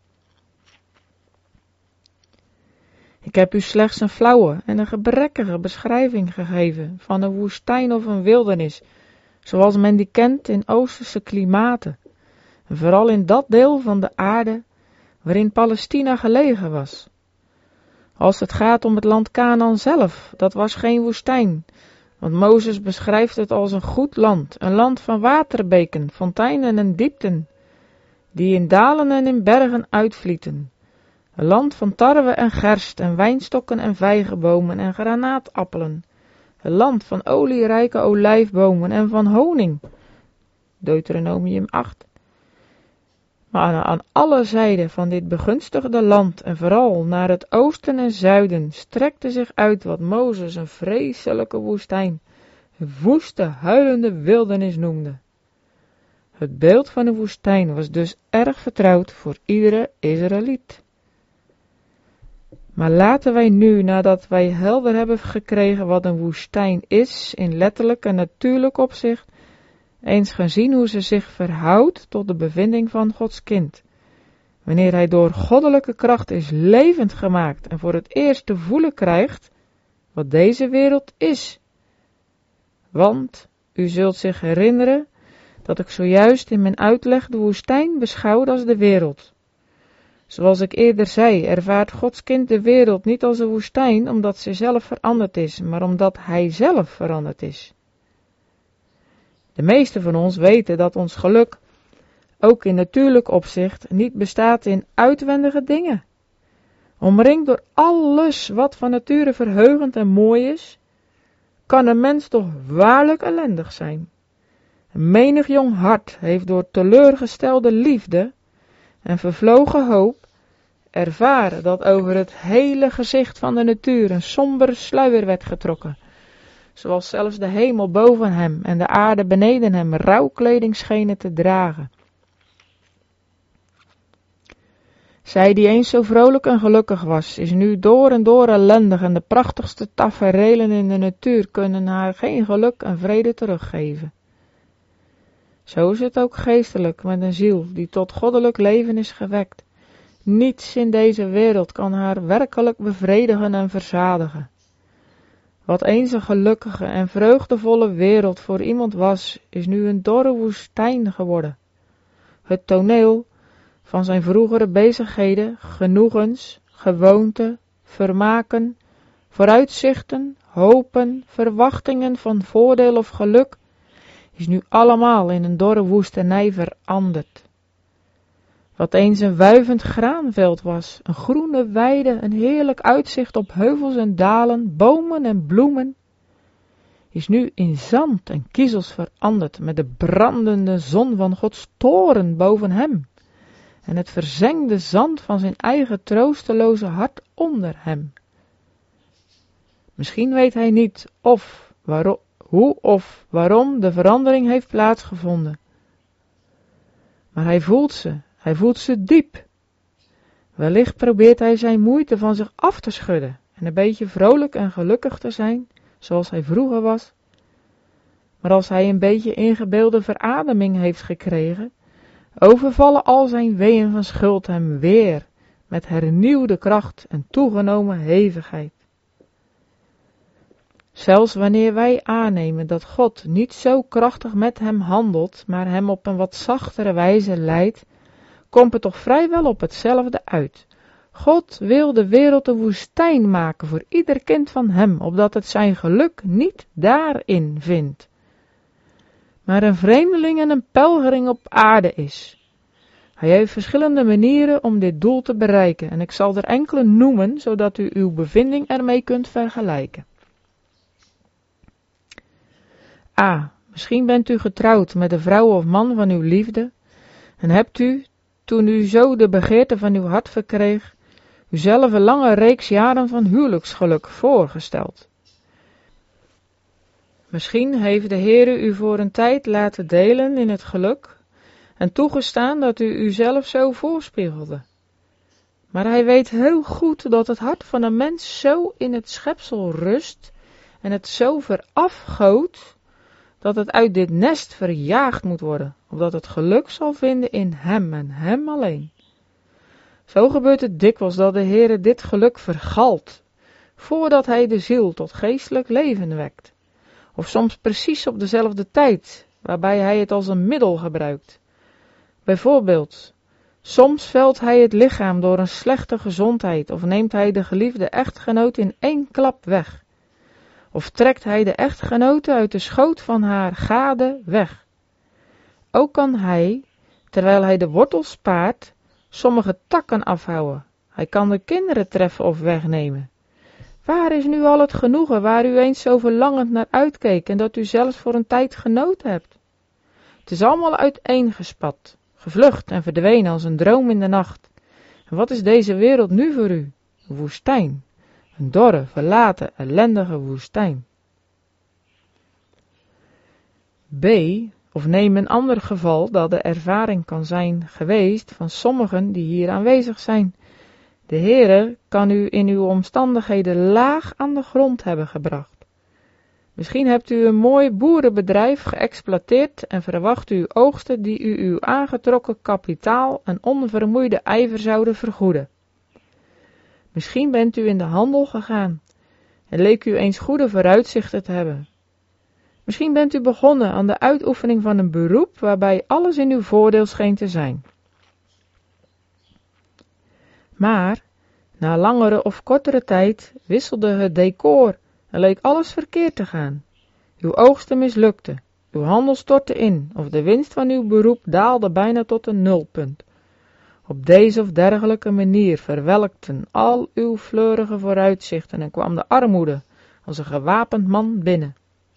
Ik heb u slechts een flauwe en een gebrekkige beschrijving gegeven van een woestijn of een wildernis, zoals men die kent in Oosterse klimaten, en vooral in dat deel van de aarde waarin Palestina gelegen was. Als het gaat om het land Kanaan zelf, dat was geen woestijn, want Mozes beschrijft het als een goed land, een land van waterbeken, fonteinen en diepten, die in dalen en in bergen uitvlieten. Een land van tarwe en gerst en wijnstokken en vijgenbomen en granaatappelen. Een land van olierijke olijfbomen en van honing. Deuteronomium 8. Maar aan alle zijden van dit begunstigde land en vooral naar het oosten en zuiden strekte zich uit wat Mozes een vreselijke woestijn, een woeste, huilende wildernis noemde. Het beeld van de woestijn was dus erg vertrouwd voor iedere Israëliet. Maar laten wij nu, nadat wij helder hebben gekregen wat een woestijn is, in letterlijk en natuurlijk opzicht, eens gaan zien hoe ze zich verhoudt tot de bevinding van Gods kind, wanneer hij door goddelijke kracht is levend gemaakt en voor het eerst te voelen krijgt wat deze wereld is. Want u zult zich herinneren dat ik zojuist in mijn uitleg de woestijn beschouwde als de wereld. Zoals ik eerder zei, ervaart Gods kind de wereld niet als een woestijn omdat ze zelf veranderd is, maar omdat hij zelf veranderd is. De meesten van ons weten dat ons geluk, ook in natuurlijk opzicht, niet bestaat in uitwendige dingen. Omringd door alles wat van nature verheugend en mooi is, kan een mens toch waarlijk ellendig zijn. Menig jong hart heeft door teleurgestelde liefde en vervlogen hoop ervaren dat over het hele gezicht van de natuur een sombere sluier werd getrokken, zoals zelfs de hemel boven hem en de aarde beneden hem rouwkleding schenen te dragen. Zij die eens zo vrolijk en gelukkig was, is nu door en door ellendig en de prachtigste taferelen in de natuur kunnen haar geen geluk en vrede teruggeven. Zo is het ook geestelijk met een ziel die tot goddelijk leven is gewekt. Niets in deze wereld kan haar werkelijk bevredigen en verzadigen. Wat eens een gelukkige en vreugdevolle wereld voor iemand was, is nu een dorre woestijn geworden. Het toneel van zijn vroegere bezigheden, genoegens, gewoonten, vermaken, vooruitzichten, hopen, verwachtingen van voordeel of geluk, is nu allemaal in een dorre woestenij veranderd. Wat eens een wuivend graanveld was, een groene weide, een heerlijk uitzicht op heuvels en dalen, bomen en bloemen, is nu in zand en kiezels veranderd met de brandende zon van Gods toorn boven hem en het verzengde zand van zijn eigen troosteloze hart onder hem. Misschien weet hij niet hoe of waarom de verandering heeft plaatsgevonden. Maar hij voelt ze diep. Wellicht probeert hij zijn moeite van zich af te schudden en een beetje vrolijk en gelukkig te zijn, zoals hij vroeger was. Maar als hij een beetje ingebeelde verademing heeft gekregen, overvallen al zijn weeën van schuld hem weer met hernieuwde kracht en toegenomen hevigheid. Zelfs wanneer wij aannemen dat God niet zo krachtig met hem handelt, maar hem op een wat zachtere wijze leidt, komt het toch vrijwel op hetzelfde uit. God wil de wereld een woestijn maken voor ieder kind van hem, opdat het zijn geluk niet daarin vindt, maar een vreemdeling en een pelgrim op aarde is. Hij heeft verschillende manieren om dit doel te bereiken en ik zal er enkele noemen, zodat u uw bevinding ermee kunt vergelijken. A. Misschien bent u getrouwd met de vrouw of man van uw liefde en hebt u, toen u zo de begeerte van uw hart verkreeg, uzelf een lange reeks jaren van huwelijksgeluk voorgesteld. Misschien heeft de Heere u voor een tijd laten delen in het geluk en toegestaan dat u uzelf zo voorspiegelde. Maar hij weet heel goed dat het hart van een mens zo in het schepsel rust en het zo verafgoodt, dat het uit dit nest verjaagd moet worden, opdat het geluk zal vinden in hem en hem alleen. Zo gebeurt het dikwijls dat de Heere dit geluk vergalt, voordat hij de ziel tot geestelijk leven wekt, of soms precies op dezelfde tijd, waarbij hij het als een middel gebruikt. Bijvoorbeeld, soms velt hij het lichaam door een slechte gezondheid, of neemt hij de geliefde echtgenoot in één klap weg. Of trekt hij de echtgenote uit de schoot van haar gade weg. Ook kan hij, terwijl hij de wortels spaart, sommige takken afhouwen. Hij kan de kinderen treffen of wegnemen. Waar is nu al het genoegen waar u eens zo verlangend naar uitkeek en dat u zelfs voor een tijd genoten hebt? Het is allemaal uiteengespat, gevlucht en verdwenen als een droom in de nacht. En wat is deze wereld nu voor u? Een woestijn. Een dorre, verlaten, ellendige woestijn. B. Of neem een ander geval dat de ervaring kan zijn geweest van sommigen die hier aanwezig zijn. De Heere kan u in uw omstandigheden laag aan de grond hebben gebracht. Misschien hebt u een mooi boerenbedrijf geëxploiteerd en verwacht u oogsten die u uw aangetrokken kapitaal en onvermoeide ijver zouden vergoeden. Misschien bent u in de handel gegaan en leek u eens goede vooruitzichten te hebben. Misschien bent u begonnen aan de uitoefening van een beroep waarbij alles in uw voordeel scheen te zijn. Maar, na langere of kortere tijd wisselde het decor en leek alles verkeerd te gaan. Uw oogsten mislukten, uw handel stortte in of de winst van uw beroep daalde bijna tot een nulpunt. Op deze of dergelijke manier verwelkten al uw fleurige vooruitzichten en kwam de armoede als een gewapend man binnen.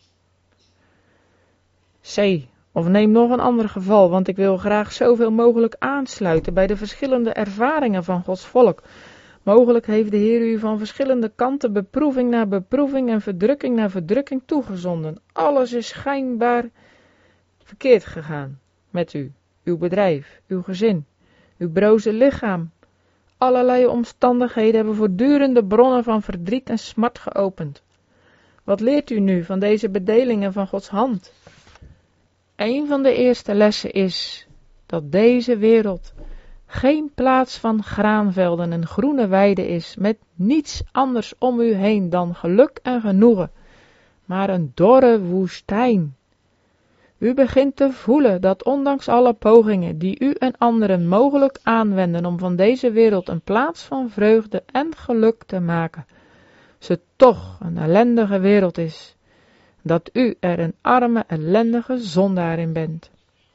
C. Of neem nog een ander geval, want ik wil graag zoveel mogelijk aansluiten bij de verschillende ervaringen van Gods volk. Mogelijk heeft de Heer u van verschillende kanten beproeving na beproeving en verdrukking na verdrukking toegezonden. Alles is schijnbaar verkeerd gegaan met u, uw bedrijf, uw gezin, uw broze lichaam. Allerlei omstandigheden hebben voortdurende bronnen van verdriet en smart geopend. Wat leert u nu van deze bedelingen van Gods hand? Een van de eerste lessen is dat deze wereld geen plaats van graanvelden en groene weiden is, met niets anders om u heen dan geluk en genoegen, maar een dorre woestijn. U begint te voelen dat ondanks alle pogingen die u en anderen mogelijk aanwenden om van deze wereld een plaats van vreugde en geluk te maken, ze toch een ellendige wereld is, dat u er een arme, ellendige zondaar in bent.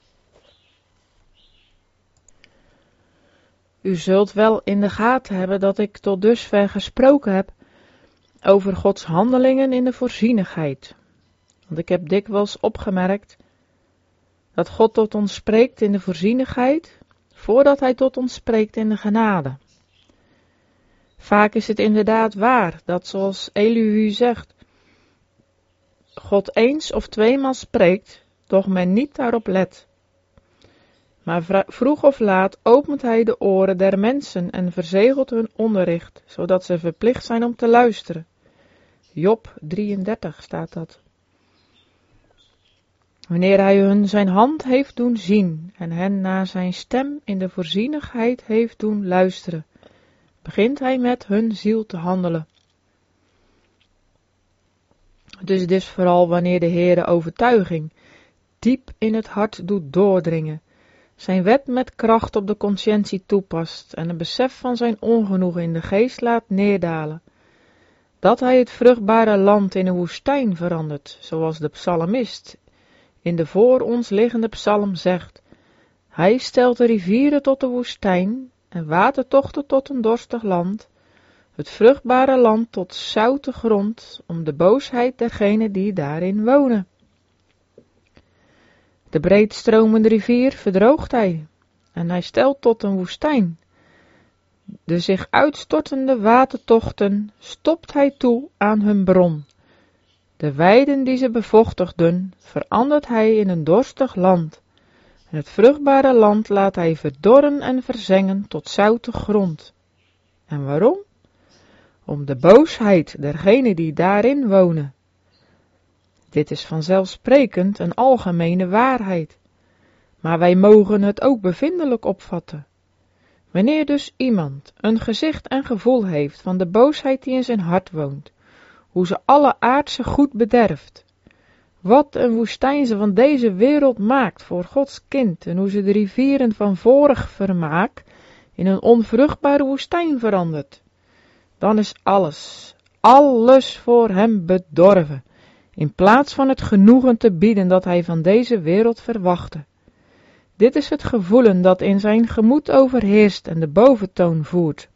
U zult wel in de gaten hebben dat ik tot dusver gesproken heb over Gods handelingen in de voorzienigheid. Want ik heb dikwijls opgemerkt dat God tot ons spreekt in de voorzienigheid, voordat hij tot ons spreekt in de genade. Vaak is het inderdaad waar dat, zoals Elihu zegt, God eens of tweemaal spreekt, doch men niet daarop let. Maar vroeg of laat opent hij de oren der mensen en verzegelt hun onderricht, zodat ze verplicht zijn om te luisteren. Job 33 staat dat. Wanneer hij hun zijn hand heeft doen zien en hen naar zijn stem in de voorzienigheid heeft doen luisteren, begint hij met hun ziel te handelen. Het is dus vooral wanneer de Heer de overtuiging diep in het hart doet doordringen, zijn wet met kracht op de conscientie toepast en een besef van zijn ongenoegen in de geest laat neerdalen, dat hij het vruchtbare land in een woestijn verandert, zoals de psalmist in de voor ons liggende psalm zegt. Hij stelt de rivieren tot de woestijn en watertochten tot een dorstig land, het vruchtbare land tot zoute grond, om de boosheid dergenen die daarin wonen. De breedstromende rivier verdroogt hij, en hij stelt tot een woestijn. De zich uitstortende watertochten stopt hij toe aan hun bron. De weiden die ze bevochtigden, verandert hij in een dorstig land. En het vruchtbare land laat hij verdorren en verzengen tot zoute grond. En waarom? Om de boosheid dergenen die daarin wonen. Dit is vanzelfsprekend een algemene waarheid, maar wij mogen het ook bevindelijk opvatten. Wanneer dus iemand een gezicht en gevoel heeft van de boosheid die in zijn hart woont, hoe ze alle aardse goed bederft, wat een woestijn ze van deze wereld maakt voor Gods kind en hoe ze de rivieren van vorig vermaak in een onvruchtbare woestijn verandert, dan is alles voor hem bedorven, in plaats van het genoegen te bieden dat hij van deze wereld verwachtte. Dit is het gevoelen dat in zijn gemoed overheerst en de boventoon voert.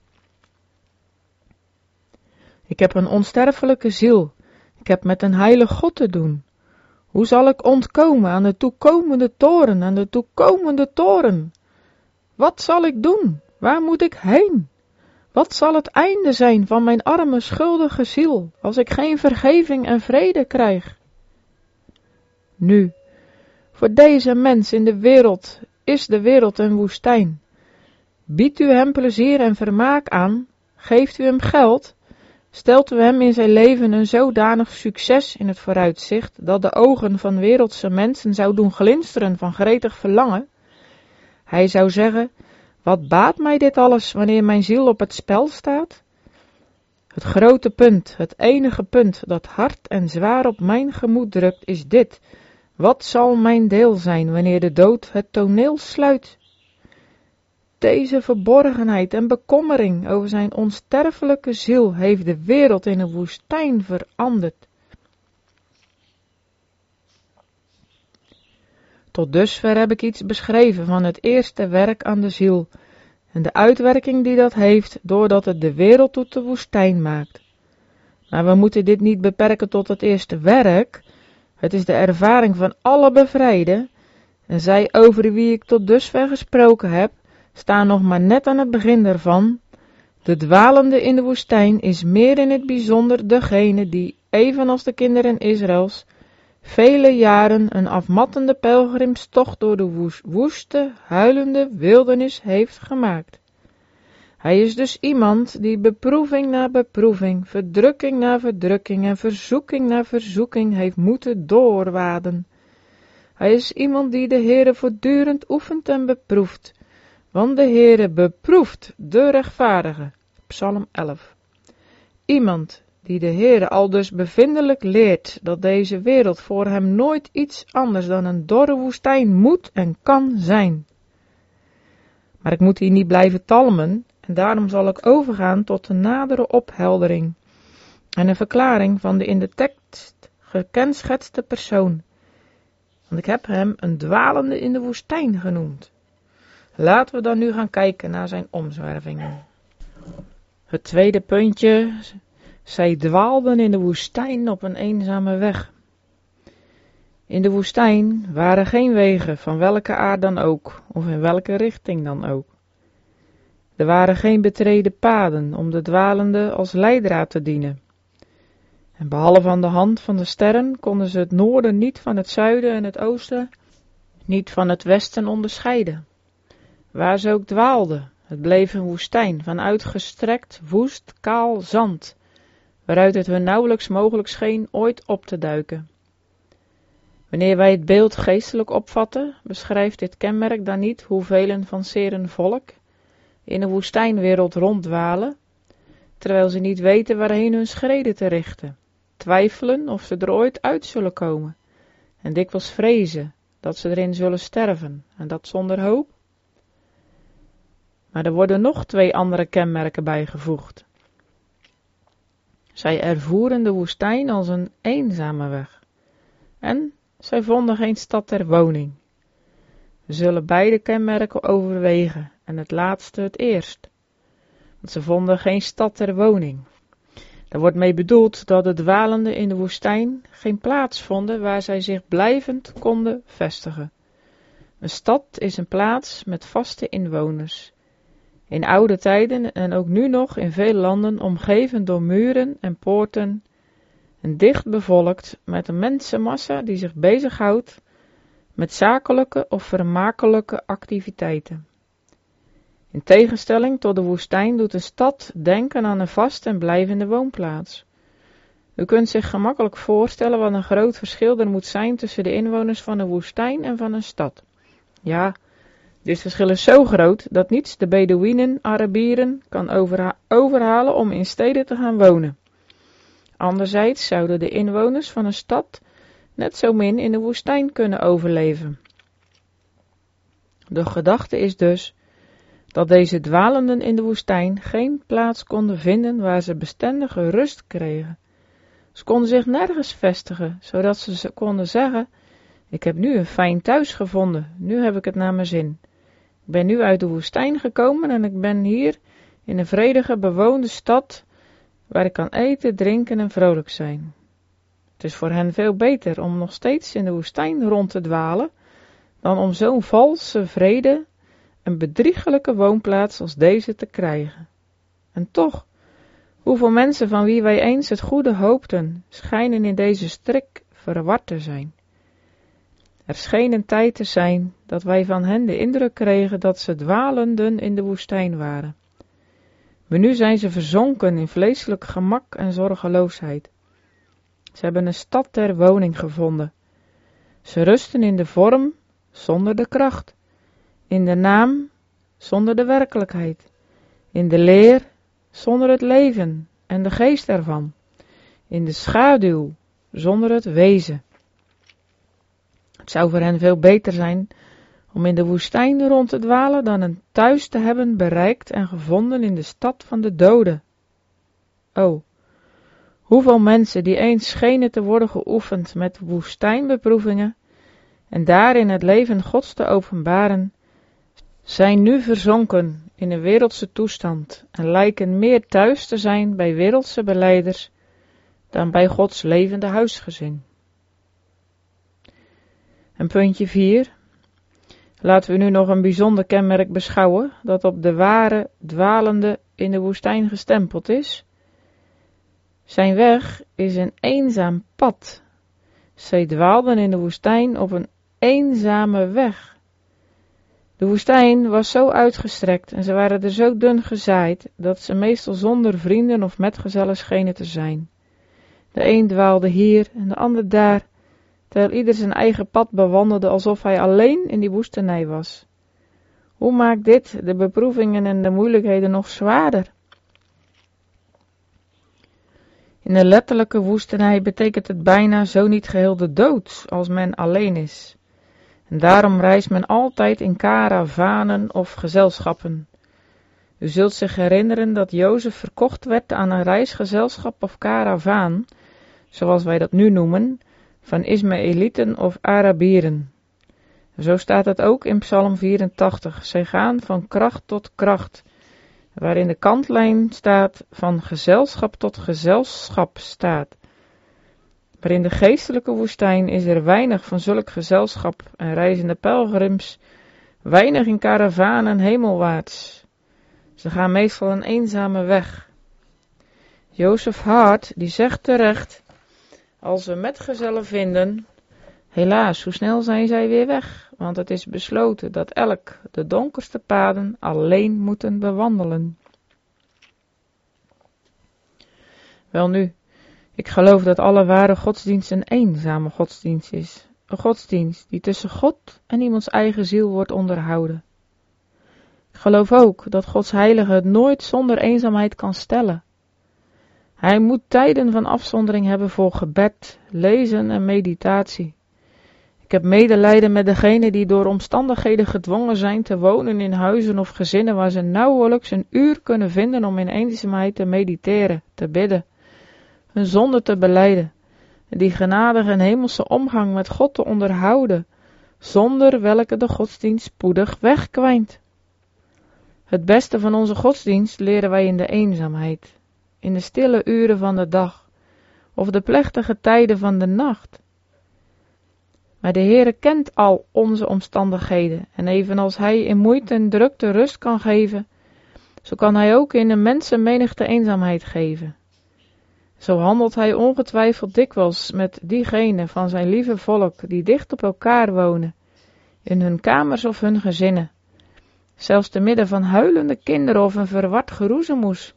Ik heb een onsterfelijke ziel, ik heb met een heilig God te doen. Hoe zal ik ontkomen aan de toekomende toren, aan de toekomende toren? Wat zal ik doen? Waar moet ik heen? Wat zal het einde zijn van mijn arme, schuldige ziel, als ik geen vergeving en vrede krijg? Nu, voor deze mens in de wereld is de wereld een woestijn. Biedt u hem plezier en vermaak aan, geeft u hem geld, stelt u hem in zijn leven een zodanig succes in het vooruitzicht, dat de ogen van wereldse mensen zou doen glinsteren van gretig verlangen. Hij zou zeggen, wat baat mij dit alles wanneer mijn ziel op het spel staat? Het grote punt, het enige punt dat hard en zwaar op mijn gemoed drukt, is dit. Wat zal mijn deel zijn wanneer de dood het toneel sluit? Deze verborgenheid en bekommering over zijn onsterfelijke ziel heeft de wereld in een woestijn veranderd. Tot dusver heb ik iets beschreven van het eerste werk aan de ziel en de uitwerking die dat heeft doordat het de wereld tot de woestijn maakt. Maar we moeten dit niet beperken tot het eerste werk. Het is de ervaring van alle bevrijden en zij over wie ik tot dusver gesproken heb, staan nog maar net aan het begin daarvan. De dwalende in de woestijn is meer in het bijzonder degene die, evenals de kinderen Israëls, vele jaren een afmattende pelgrimstocht door de woeste, huilende wildernis heeft gemaakt. Hij is dus iemand die beproeving na beproeving, verdrukking na verdrukking en verzoeking na verzoeking heeft moeten doorwaden. Hij is iemand die de Heere voortdurend oefent en beproeft, want de Heere beproeft de rechtvaardige. Psalm 11. Iemand die de Heere al dus bevindelijk leert dat deze wereld voor hem nooit iets anders dan een dorre woestijn moet en kan zijn. Maar ik moet hier niet blijven talmen en daarom zal ik overgaan tot een nadere opheldering en een verklaring van de in de tekst gekenschetste persoon. Want ik heb hem een dwalende in de woestijn genoemd. Laten we dan nu gaan kijken naar zijn omzwervingen. Het tweede puntje, zij dwaalden in de woestijn op een eenzame weg. In de woestijn waren geen wegen van welke aard dan ook, of in welke richting dan ook. Er waren geen betreden paden om de dwalende als leidraad te dienen. En behalve aan de hand van de sterren konden ze het noorden niet van het zuiden en het oosten, niet van het westen onderscheiden. Waar ze ook dwaalden, het bleef een woestijn van uitgestrekt, woest, kaal zand, waaruit het hun nauwelijks mogelijk scheen ooit op te duiken. Wanneer wij het beeld geestelijk opvatten, beschrijft dit kenmerk dan niet hoevelen van zeren volk in een woestijnwereld ronddwalen, terwijl ze niet weten waarheen hun schreden te richten, twijfelen of ze er ooit uit zullen komen, en dikwijls vrezen dat ze erin zullen sterven, en dat zonder hoop. Maar er worden nog 2 andere kenmerken bijgevoegd. Zij ervoeren de woestijn als een eenzame weg, en zij vonden geen stad ter woning. We zullen beide kenmerken overwegen, en het laatste het eerst. Want ze vonden geen stad ter woning. Daar wordt mee bedoeld dat de dwalenden in de woestijn geen plaats vonden waar zij zich blijvend konden vestigen. Een stad is een plaats met vaste inwoners. In oude tijden en ook nu nog in veel landen omgeven door muren en poorten en dicht bevolkt met een mensenmassa die zich bezighoudt met zakelijke of vermakelijke activiteiten. In tegenstelling tot de woestijn doet een stad denken aan een vaste en blijvende woonplaats. U kunt zich gemakkelijk voorstellen wat een groot verschil er moet zijn tussen de inwoners van een woestijn en van een stad. Ja, dit verschil is zo groot dat niets de Bedouinen, Arabieren kan overhalen om in steden te gaan wonen. Anderzijds zouden de inwoners van een stad net zo min in de woestijn kunnen overleven. De gedachte is dus dat deze dwalenden in de woestijn geen plaats konden vinden waar ze bestendige rust kregen. Ze konden zich nergens vestigen, zodat ze konden zeggen: ik heb nu een fijn thuis gevonden, nu heb ik het naar mijn zin. Ik ben nu uit de woestijn gekomen en ik ben hier in een vredige bewoonde stad waar ik kan eten, drinken en vrolijk zijn. Het is voor hen veel beter om nog steeds in de woestijn rond te dwalen dan om zo'n valse vrede, een bedriegelijke woonplaats als deze te krijgen. En toch, hoeveel mensen van wie wij eens het goede hoopten, schijnen in deze strik verward te zijn. Er scheen een tijd te zijn dat wij van hen de indruk kregen dat ze dwalenden in de woestijn waren. Maar nu zijn ze verzonken in vleeselijk gemak en zorgeloosheid. Ze hebben een stad ter woning gevonden. Ze rusten in de vorm zonder de kracht, in de naam zonder de werkelijkheid, in de leer zonder het leven en de geest ervan, in de schaduw zonder het wezen. Het zou voor hen veel beter zijn om in de woestijn rond te dwalen dan een thuis te hebben bereikt en gevonden in de stad van de doden. O, hoeveel mensen die eens schenen te worden geoefend met woestijnbeproevingen en daarin het leven Gods te openbaren, zijn nu verzonken in een wereldse toestand en lijken meer thuis te zijn bij wereldse belijders dan bij Gods levende huisgezin. En puntje 4. Laten we nu nog een bijzonder kenmerk beschouwen dat op de ware dwalende in de woestijn gestempeld is. Zijn weg is een eenzaam pad. Zij dwaalden in de woestijn op een eenzame weg. De woestijn was zo uitgestrekt en ze waren er zo dun gezaaid dat ze meestal zonder vrienden of metgezellen schenen te zijn. De een dwaalde hier en de ander daar, terwijl ieder zijn eigen pad bewandelde alsof hij alleen in die woestenij was. Hoe maakt dit de beproevingen en de moeilijkheden nog zwaarder? In de letterlijke woestenij betekent het bijna zo niet geheel de dood als men alleen is. En daarom reist men altijd in karavanen of gezelschappen. U zult zich herinneren dat Jozef verkocht werd aan een reisgezelschap of karavaan, zoals wij dat nu noemen, van Ismaëlieten of Arabieren. Zo staat het ook in Psalm 84. Zij gaan van kracht tot kracht, waarin de kantlijn staat van gezelschap tot gezelschap staat. Maar in de geestelijke woestijn is er weinig van zulk gezelschap en reizende pelgrims, weinig in karavanen hemelwaarts. Ze gaan meestal een eenzame weg. Joseph Hart, die zegt terecht, als we metgezellen vinden, helaas, hoe snel zijn zij weer weg, want het is besloten dat elk de donkerste paden alleen moeten bewandelen. Welnu, ik geloof dat alle ware godsdienst een eenzame godsdienst is. Een godsdienst die tussen God en iemands eigen ziel wordt onderhouden. Ik geloof ook dat Gods heilige het nooit zonder eenzaamheid kan stellen. Hij moet tijden van afzondering hebben voor gebed, lezen en meditatie. Ik heb medelijden met degenen die door omstandigheden gedwongen zijn te wonen in huizen of gezinnen waar ze nauwelijks een uur kunnen vinden om in eenzaamheid te mediteren, te bidden, hun zonde te belijden en die genadige en hemelse omgang met God te onderhouden, zonder welke de godsdienst spoedig wegkwijnt. Het beste van onze godsdienst leren wij in de eenzaamheid, in de stille uren van de dag of de plechtige tijden van de nacht. Maar de Heere kent al onze omstandigheden en evenals Hij in moeite en drukte rust kan geven, zo kan Hij ook in een mensenmenigte eenzaamheid geven. Zo handelt Hij ongetwijfeld dikwijls met diegenen van zijn lieve volk die dicht op elkaar wonen, in hun kamers of hun gezinnen, zelfs te midden van huilende kinderen of een verward geroezemoes.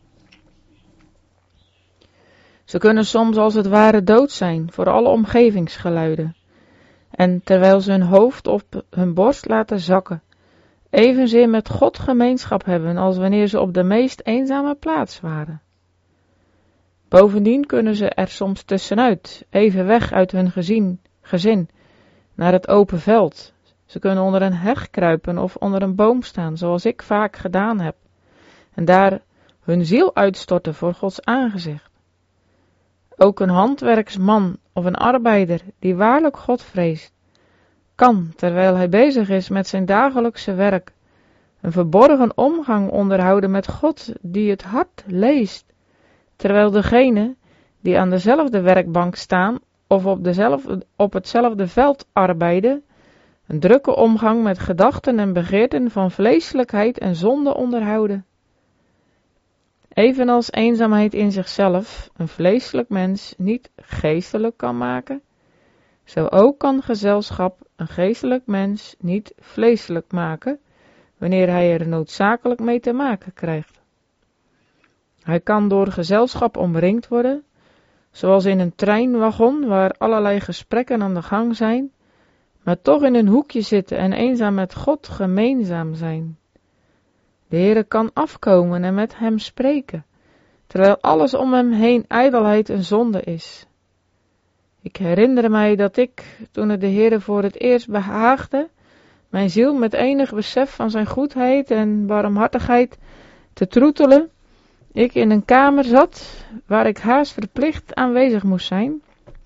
Ze kunnen soms als het ware dood zijn voor alle omgevingsgeluiden, en terwijl ze hun hoofd op hun borst laten zakken, evenzeer met God gemeenschap hebben als wanneer ze op de meest eenzame plaats waren. Bovendien kunnen ze er soms tussenuit, even weg uit hun gezin, naar het open veld. Ze kunnen onder een heg kruipen of onder een boom staan, zoals ik vaak gedaan heb, en daar hun ziel uitstorten voor Gods aangezicht. Ook een handwerksman of een arbeider die waarlijk God vreest, kan, terwijl hij bezig is met zijn dagelijkse werk, een verborgen omgang onderhouden met God die het hart leest, terwijl degenen die aan dezelfde werkbank staan of op hetzelfde veld arbeiden, een drukke omgang met gedachten en begeerten van vleeselijkheid en zonde onderhouden. Evenals eenzaamheid in zichzelf een vleeselijk mens niet geestelijk kan maken, zo ook kan gezelschap een geestelijk mens niet vleeselijk maken, wanneer hij er noodzakelijk mee te maken krijgt. Hij kan door gezelschap omringd worden, zoals in een treinwagon waar allerlei gesprekken aan de gang zijn, maar toch in een hoekje zitten en eenzaam met God gemeenzaam zijn. De Heere kan afkomen en met hem spreken, terwijl alles om hem heen ijdelheid en zonde is. Ik herinner mij dat ik, toen het de Heere voor het eerst behaagde, mijn ziel met enig besef van zijn goedheid en barmhartigheid te troetelen, ik in een kamer zat, waar ik haast verplicht aanwezig moest zijn,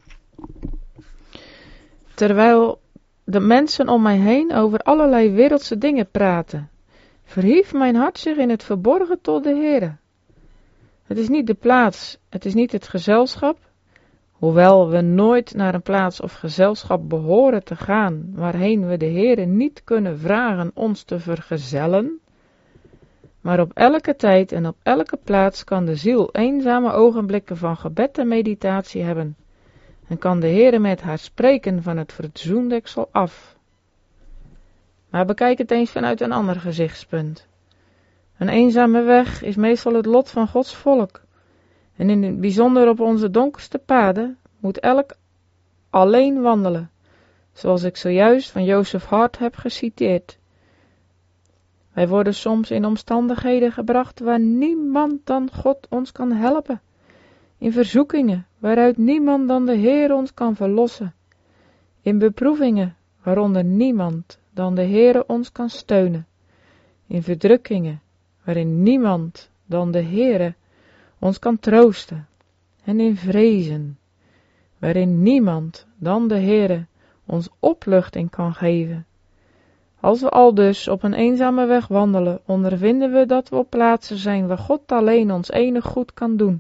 terwijl de mensen om mij heen over allerlei wereldse dingen praten, verhief mijn hart zich in het verborgen tot de Heere. Het is niet de plaats, het is niet het gezelschap, hoewel we nooit naar een plaats of gezelschap behoren te gaan, waarheen we de Heere niet kunnen vragen ons te vergezellen, maar op elke tijd en op elke plaats kan de ziel eenzame ogenblikken van gebed en meditatie hebben, en kan de Heere met haar spreken van het verzoendeksel af. Maar bekijk het eens vanuit een ander gezichtspunt. Een eenzame weg is meestal het lot van Gods volk, en in het bijzonder op onze donkerste paden moet elk alleen wandelen, zoals ik zojuist van Joseph Hart heb geciteerd. Wij worden soms in omstandigheden gebracht waar niemand dan God ons kan helpen, in verzoekingen, waaruit niemand dan de Heer ons kan verlossen, in beproevingen, waaronder niemand dan de Heer ons kan steunen, in verdrukkingen, waarin niemand dan de Heer ons kan troosten, en in vrezen, waarin niemand dan de Heer ons opluchting kan geven. Als we aldus op een eenzame weg wandelen, ondervinden we dat we op plaatsen zijn waar God alleen ons enig goed kan doen.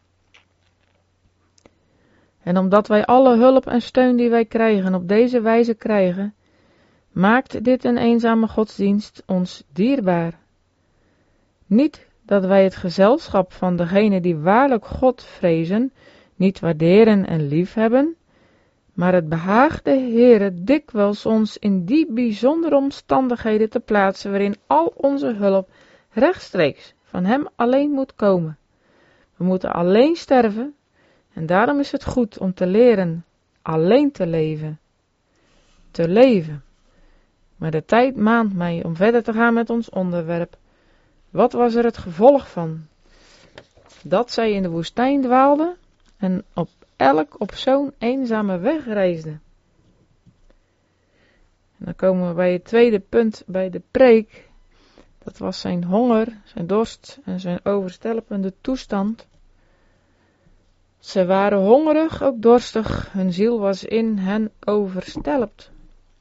En omdat wij alle hulp en steun die wij krijgen op deze wijze krijgen, maakt dit een eenzame godsdienst ons dierbaar. Niet dat wij het gezelschap van degenen die waarlijk God vrezen, niet waarderen en liefhebben, maar het behaagt de Heere dikwijls ons in die bijzondere omstandigheden te plaatsen waarin al onze hulp rechtstreeks van Hem alleen moet komen. We moeten alleen sterven en daarom is het goed om te leren alleen te leven. Te leven. Maar de tijd maant mij om verder te gaan met ons onderwerp. Wat was er het gevolg van? Dat zij in de woestijn dwaalden en op zo'n eenzame weg reisden. En dan komen we bij het tweede punt bij de preek. Dat was zijn honger, zijn dorst en zijn overstelpende toestand. Zij waren hongerig, ook dorstig, hun ziel was in hen overstelpt.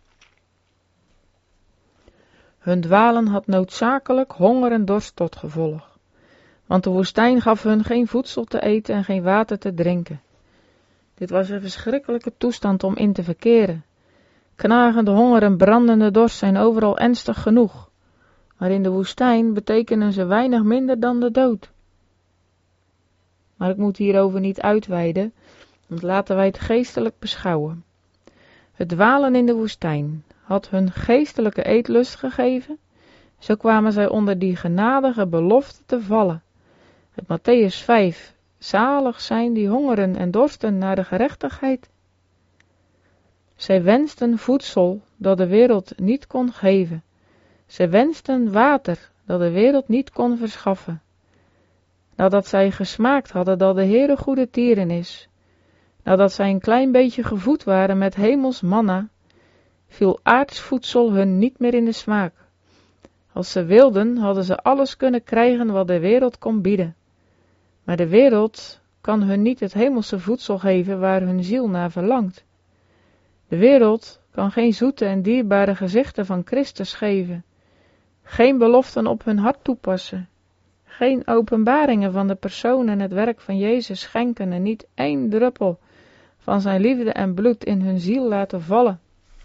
Hun dwalen had noodzakelijk honger en dorst tot gevolg, want de woestijn gaf hun geen voedsel te eten en geen water te drinken. Dit was een verschrikkelijke toestand om in te verkeren. Knagende honger en brandende dorst zijn overal ernstig genoeg, maar in de woestijn betekenen ze weinig minder dan de dood. Maar ik moet hierover niet uitweiden, want laten wij het geestelijk beschouwen. Het dwalen in de woestijn had hun geestelijke eetlust gegeven, zo kwamen zij onder die genadige belofte te vallen. Het Mattheüs 5, zalig zijn die hongeren en dorsten naar de gerechtigheid. Zij wensten voedsel dat de wereld niet kon geven. Zij wensten water dat de wereld niet kon verschaffen. Nadat zij gesmaakt hadden dat de Heere goede tieren is, nadat zij een klein beetje gevoed waren met hemels manna, viel aards voedsel hun niet meer in de smaak. Als ze wilden, hadden ze alles kunnen krijgen wat de wereld kon bieden. Maar de wereld kan hun niet het hemelse voedsel geven waar hun ziel naar verlangt. De wereld kan geen zoete en dierbare gezichten van Christus geven, geen beloften op hun hart toepassen, geen openbaringen van de persoon en het werk van Jezus schenken en niet één druppel van zijn liefde en bloed in hun ziel laten vallen.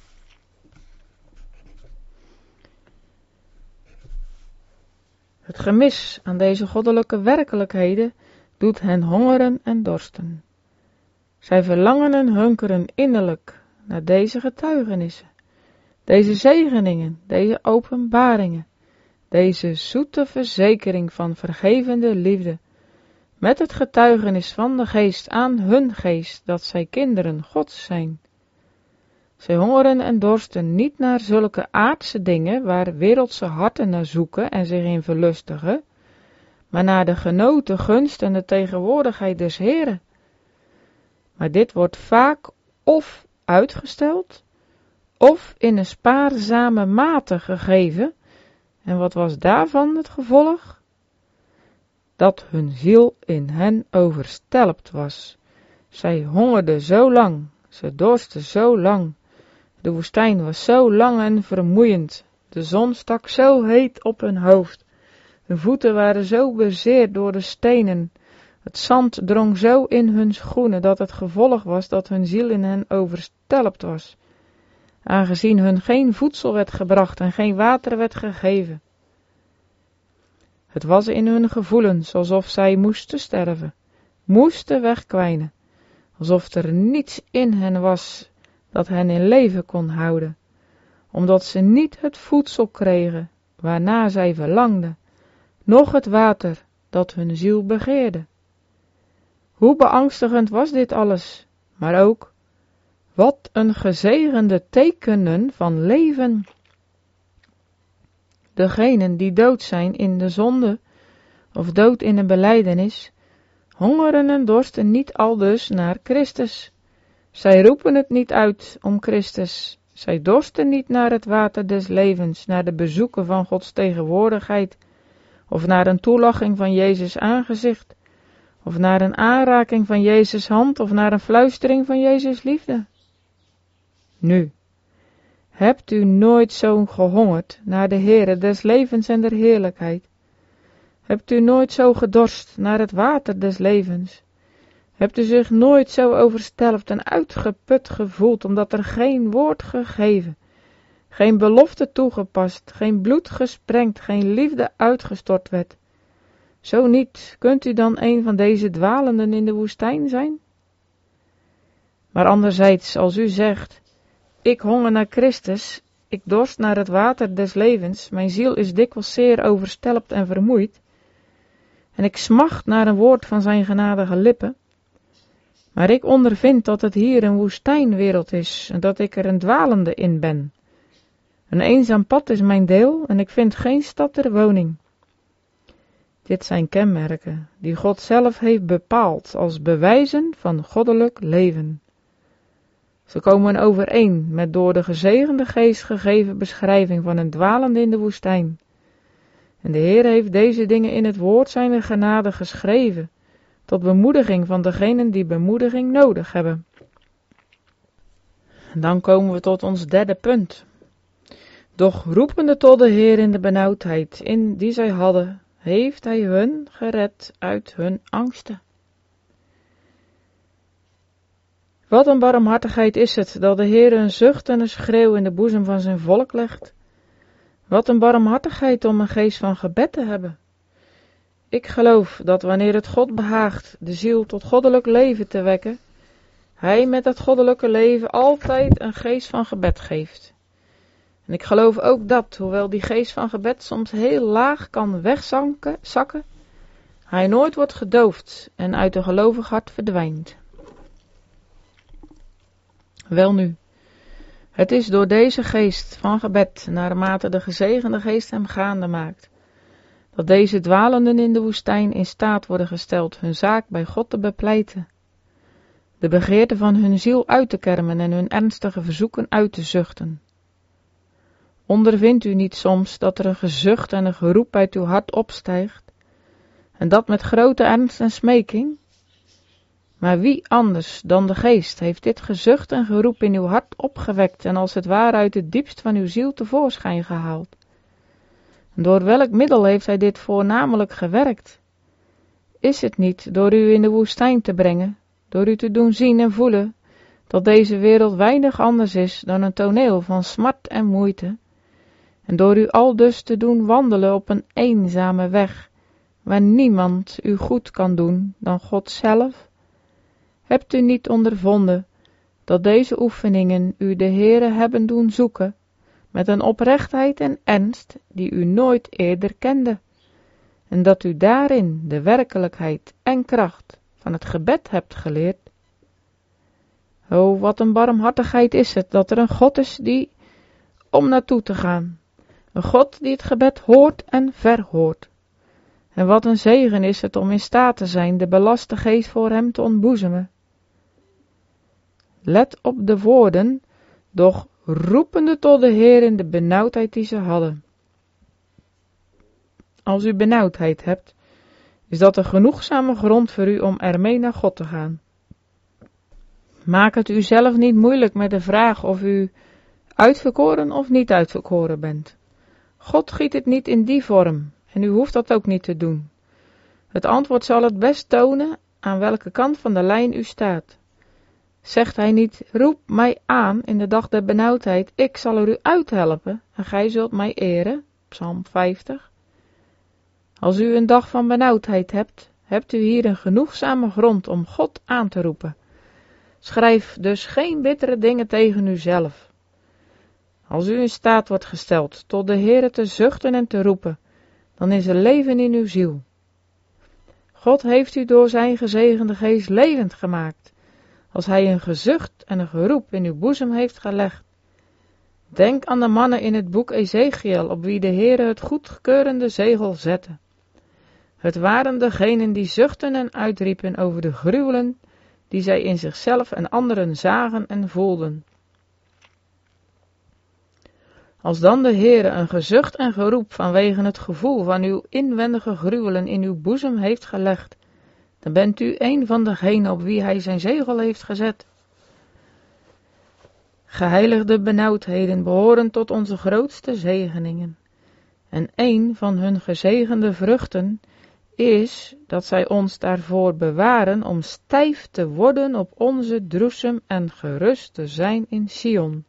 Het gemis aan deze goddelijke werkelijkheden doet hen hongeren en dorsten. Zij verlangen en hunkeren innerlijk naar deze getuigenissen, deze zegeningen, deze openbaringen, deze zoete verzekering van vergevende liefde, met het getuigenis van de geest aan hun geest, dat zij kinderen Gods zijn. Zij hongeren en dorsten niet naar zulke aardse dingen, waar wereldse harten naar zoeken en zich in verlustigen, maar naar de genoten gunst en de tegenwoordigheid des Heeren. Maar dit wordt vaak of uitgesteld, of in een spaarzame mate gegeven. En wat was daarvan het gevolg? Dat hun ziel in hen overstelpt was. Zij hongerden zo lang, ze dorsten zo lang. De woestijn was zo lang en vermoeiend. De zon stak zo heet op hun hoofd. Hun voeten waren zo bezeerd door de stenen. Het zand drong zo in hun schoenen dat het gevolg was dat hun ziel in hen overstelpt was. Aangezien hun geen voedsel werd gebracht en geen water werd gegeven. Het was in hun gevoelens alsof zij moesten sterven, moesten wegkwijnen, alsof er niets in hen was dat hen in leven kon houden, omdat ze niet het voedsel kregen waarnaar zij verlangden, noch het water dat hun ziel begeerde. Hoe beangstigend was dit alles, maar ook, wat een gezegende tekenen van leven. Degenen die dood zijn in de zonde, of dood in een belijdenis, hongeren en dorsten niet aldus naar Christus. Zij roepen het niet uit om Christus. Zij dorsten niet naar het water des levens, naar de bezoeken van Gods tegenwoordigheid, of naar een toelaching van Jezus' aangezicht, of naar een aanraking van Jezus' hand, of naar een fluistering van Jezus' liefde. Nu, hebt u nooit zo gehongerd naar de Heere des levens en der heerlijkheid? Hebt u nooit zo gedorst naar het water des levens? Hebt u zich nooit zo overstelpt en uitgeput gevoeld, omdat er geen woord gegeven, geen belofte toegepast, geen bloed gesprengd, geen liefde uitgestort werd? Zo niet, kunt u dan een van deze dwalenden in de woestijn zijn? Maar anderzijds, als u zegt, ik honger naar Christus, ik dorst naar het water des levens, mijn ziel is dikwijls zeer overstelpt en vermoeid, en ik smacht naar een woord van zijn genadige lippen, maar ik ondervind dat het hier een woestijnwereld is en dat ik er een dwalende in ben. Een eenzaam pad is mijn deel en ik vind geen stad ter woning. Dit zijn kenmerken die God zelf heeft bepaald als bewijzen van goddelijk leven. Ze komen overeen met door de gezegende geest gegeven beschrijving van een dwalende in de woestijn. En de Heer heeft deze dingen in het woord zijner genade geschreven, tot bemoediging van degenen die bemoediging nodig hebben. Dan komen we tot ons derde punt. Doch roepende tot de Heer in de benauwdheid, in die zij hadden, heeft hij hun gered uit hun angsten. Wat een barmhartigheid is het, dat de Heer een zucht en een schreeuw in de boezem van zijn volk legt. Wat een barmhartigheid om een geest van gebed te hebben. Ik geloof dat wanneer het God behaagt de ziel tot goddelijk leven te wekken, hij met dat goddelijke leven altijd een geest van gebed geeft. En ik geloof ook dat, hoewel die geest van gebed soms heel laag kan wegzakken, hij nooit wordt gedoofd en uit een gelovig hart verdwijnt. Welnu, het is door deze geest van gebed, naarmate de gezegende geest hem gaande maakt, dat deze dwalenden in de woestijn in staat worden gesteld hun zaak bij God te bepleiten, de begeerte van hun ziel uit te kermen en hun ernstige verzoeken uit te zuchten. Ondervindt u niet soms dat er een gezucht en een geroep uit uw hart opstijgt, en dat met grote ernst en smeking? Maar wie anders dan de geest heeft dit gezucht en geroep in uw hart opgewekt en als het ware uit het diepst van uw ziel tevoorschijn gehaald? En door welk middel heeft hij dit voornamelijk gewerkt? Is het niet door u in de woestijn te brengen, door u te doen zien en voelen, dat deze wereld weinig anders is dan een toneel van smart en moeite, en door u aldus te doen wandelen op een eenzame weg, waar niemand u goed kan doen dan God zelf? Hebt u niet ondervonden dat deze oefeningen u de Heere hebben doen zoeken, met een oprechtheid en ernst die u nooit eerder kende, en dat u daarin de werkelijkheid en kracht van het gebed hebt geleerd? O, wat een barmhartigheid is het dat er een God is die om naartoe te gaan, een God die het gebed hoort en verhoort. En wat een zegen is het om in staat te zijn de belaste geest voor hem te ontboezemen. Let op de woorden, doch roepende tot de Heer in de benauwdheid die ze hadden. Als u benauwdheid hebt, is dat een genoegzame grond voor u om ermee naar God te gaan. Maak het u zelf niet moeilijk met de vraag of u uitverkoren of niet uitverkoren bent. God giet het niet in die vorm en u hoeft dat ook niet te doen. Het antwoord zal het best tonen aan welke kant van de lijn u staat. Zegt hij niet, roep mij aan in de dag der benauwdheid, ik zal er u uithelpen en gij zult mij eren, Psalm 50. Als u een dag van benauwdheid hebt, hebt u hier een genoegzame grond om God aan te roepen. Schrijf dus geen bittere dingen tegen uzelf. Als u in staat wordt gesteld tot de Heere te zuchten en te roepen, dan is er leven in uw ziel. God heeft u door zijn gezegende geest levend gemaakt, als hij een gezucht en een geroep in uw boezem heeft gelegd. Denk aan de mannen in het boek Ezechiel, op wie de Heere het goedkeurende zegel zette. Het waren degenen die zuchtten en uitriepen over de gruwelen die zij in zichzelf en anderen zagen en voelden. Als dan de Heere een gezucht en geroep vanwege het gevoel van uw inwendige gruwelen in uw boezem heeft gelegd, dan bent u een van degenen op wie hij zijn zegel heeft gezet. Geheiligde benauwdheden behoren tot onze grootste zegeningen. En een van hun gezegende vruchten is dat zij ons daarvoor bewaren om stijf te worden op onze droesem en gerust te zijn in Sion.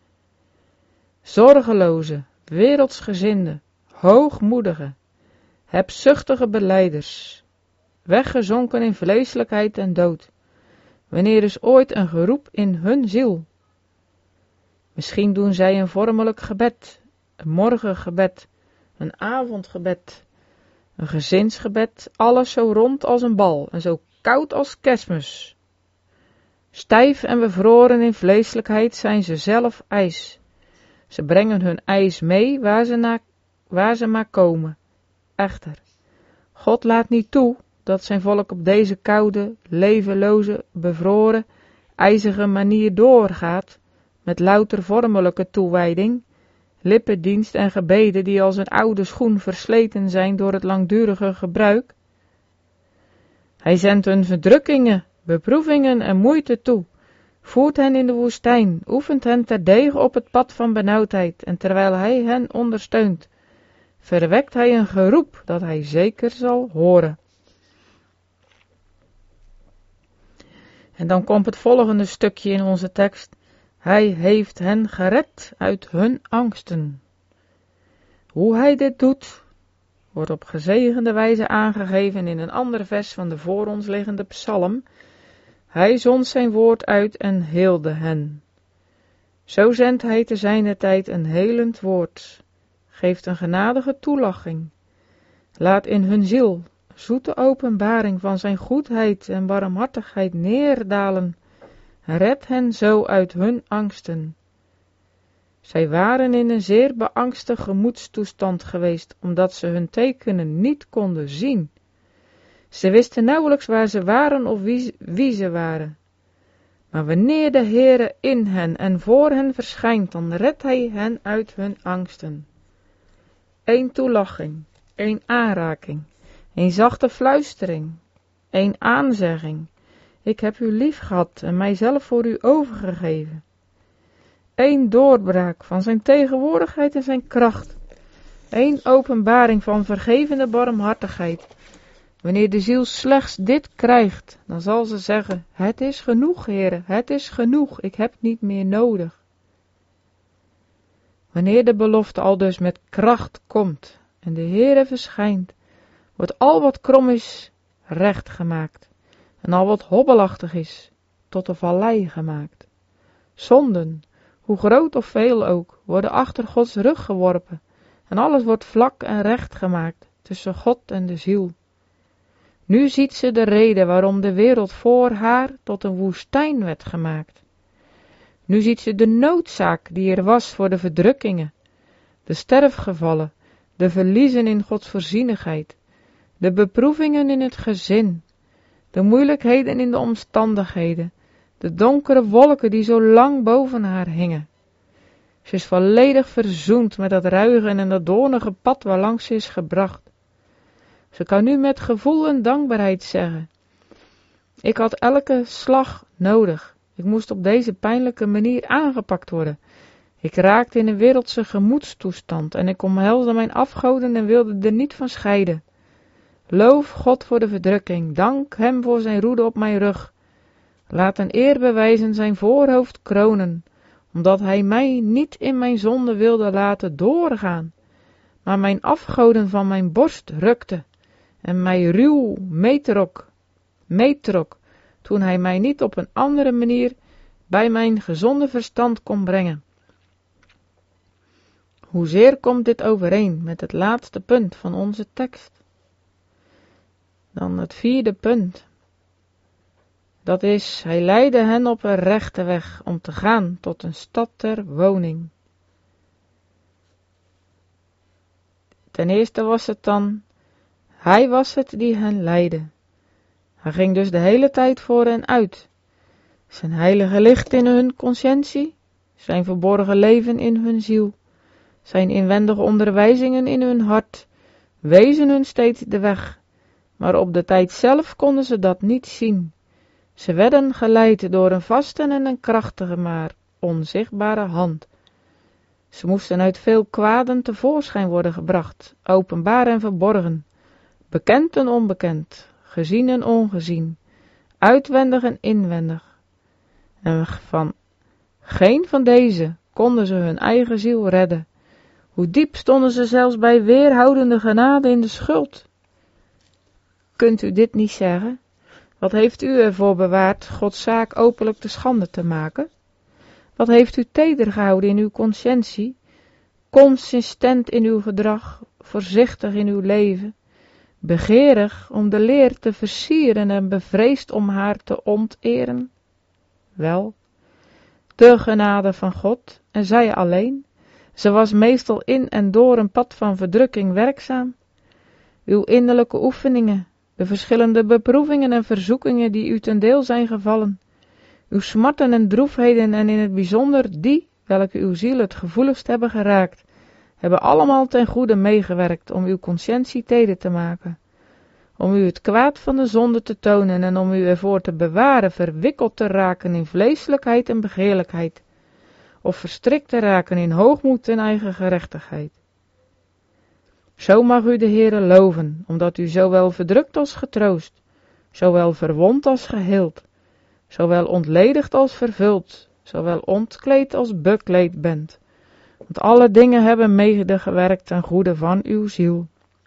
Zorgeloze, wereldsgezinde, hoogmoedige, hebzuchtige belijders, weggezonken in vleeselijkheid en dood. Wanneer is ooit een geroep in hun ziel? Misschien doen zij een vormelijk gebed, een morgengebed, een avondgebed, een gezinsgebed, alles zo rond als een bal en zo koud als Kerstmis. Stijf en bevroren in vleeselijkheid zijn ze zelf ijs. Ze brengen hun ijs mee waar ze maar komen. Echter, God laat niet toe dat zijn volk op deze koude, levenloze, bevroren, ijzige manier doorgaat, met louter vormelijke toewijding, lippendienst en gebeden die als een oude schoen versleten zijn door het langdurige gebruik. Hij zendt hun verdrukkingen, beproevingen en moeite toe, voert hen in de woestijn, oefent hen terdege op het pad van benauwdheid, en terwijl hij hen ondersteunt, verwekt hij een geroep dat hij zeker zal horen. En dan komt het volgende stukje in onze tekst. Hij heeft hen gered uit hun angsten. Hoe hij dit doet, wordt op gezegende wijze aangegeven in een ander vers van de voor ons liggende psalm. Hij zond zijn woord uit en heelde hen. Zo zendt hij te zijner tijd een helend woord, geeft een genadige toelaching, laat in hun ziel zoete openbaring van zijn goedheid en barmhartigheid neerdalen, red hen zo uit hun angsten. Zij waren in een zeer beangste gemoedstoestand geweest, omdat ze hun tekenen niet konden zien. Ze wisten nauwelijks waar ze waren of wie ze waren. Maar wanneer de Heere in hen en voor hen verschijnt, dan redt hij hen uit hun angsten. 1 toelaching, 1 aanraking, 1 zachte fluistering, 1 aanzegging. Ik heb u lief gehad en mijzelf voor u overgegeven. 1 doorbraak van zijn tegenwoordigheid en zijn kracht. 1 openbaring van vergevende barmhartigheid. Wanneer de ziel slechts dit krijgt, dan zal ze zeggen, het is genoeg, Heere, het is genoeg, ik heb niet meer nodig. Wanneer de belofte al dus met kracht komt en de Heere verschijnt, wordt al wat krom is recht gemaakt en al wat hobbelachtig is tot een vallei gemaakt. Zonden, hoe groot of veel ook, worden achter Gods rug geworpen en alles wordt vlak en recht gemaakt tussen God en de ziel. Nu ziet ze de reden waarom de wereld voor haar tot een woestijn werd gemaakt. Nu ziet ze de noodzaak die er was voor de verdrukkingen, de sterfgevallen, de verliezen in Gods voorzienigheid, de beproevingen in het gezin, de moeilijkheden in de omstandigheden, de donkere wolken die zo lang boven haar hingen. Ze is volledig verzoend met dat ruige en dat doornige pad waarlangs ze is gebracht. Ze kan nu met gevoel en dankbaarheid zeggen, ik had elke slag nodig. Ik moest op deze pijnlijke manier aangepakt worden. Ik raakte in een wereldse gemoedstoestand en ik omhelsde mijn afgoden en wilde er niet van scheiden. Loof God voor de verdrukking, dank hem voor zijn roede op mijn rug. Laat een eerbewijzen zijn voorhoofd kronen, omdat hij mij niet in mijn zonde wilde laten doorgaan, maar mijn afgoden van mijn borst rukte en mij ruw meetrok, toen hij mij niet op een andere manier bij mijn gezonde verstand kon brengen. Hoezeer komt dit overeen met het laatste punt van onze tekst? Dan het 4e punt. Dat is, hij leidde hen op een rechte weg om te gaan tot een stad ter woning. Ten eerste was het dan, Hij was het die hen leidde. Hij ging dus de hele tijd voor hen uit. Zijn heilige licht in hun conscientie, zijn verborgen leven in hun ziel, zijn inwendige onderwijzingen in hun hart, wezen hun steeds de weg, maar op de tijd zelf konden ze dat niet zien. Ze werden geleid door een vaste en een krachtige, maar onzichtbare hand. Ze moesten uit veel kwaden tevoorschijn worden gebracht, openbaar en verborgen, bekend en onbekend, gezien en ongezien, uitwendig en inwendig. En van geen van deze konden ze hun eigen ziel redden. Hoe diep stonden ze zelfs bij weerhoudende genade in de schuld. Kunt u dit niet zeggen? Wat heeft u ervoor bewaard Gods zaak openlijk te schande te maken? Wat heeft u teder gehouden in uw conscientie, consistent in uw gedrag, voorzichtig in uw leven, begeerig om de leer te versieren en bevreesd om haar te onteren? Wel, de genade van God, en zij alleen, ze was meestal in en door een pad van verdrukking werkzaam. Uw innerlijke oefeningen, de verschillende beproevingen en verzoekingen die u ten deel zijn gevallen, uw smarten en droefheden en in het bijzonder die, welke uw ziel het gevoeligst hebben geraakt, hebben allemaal ten goede meegewerkt om uw conscientie teder te maken, om u het kwaad van de zonde te tonen en om u ervoor te bewaren verwikkeld te raken in vleeselijkheid en begeerlijkheid, of verstrikt te raken in hoogmoed en eigen gerechtigheid. Zo mag u de Heere loven, omdat u zowel verdrukt als getroost, zowel verwond als geheeld, zowel ontledigd als vervuld, zowel ontkleed als bekleed bent. Want alle dingen hebben medegewerkt ten goede van uw ziel.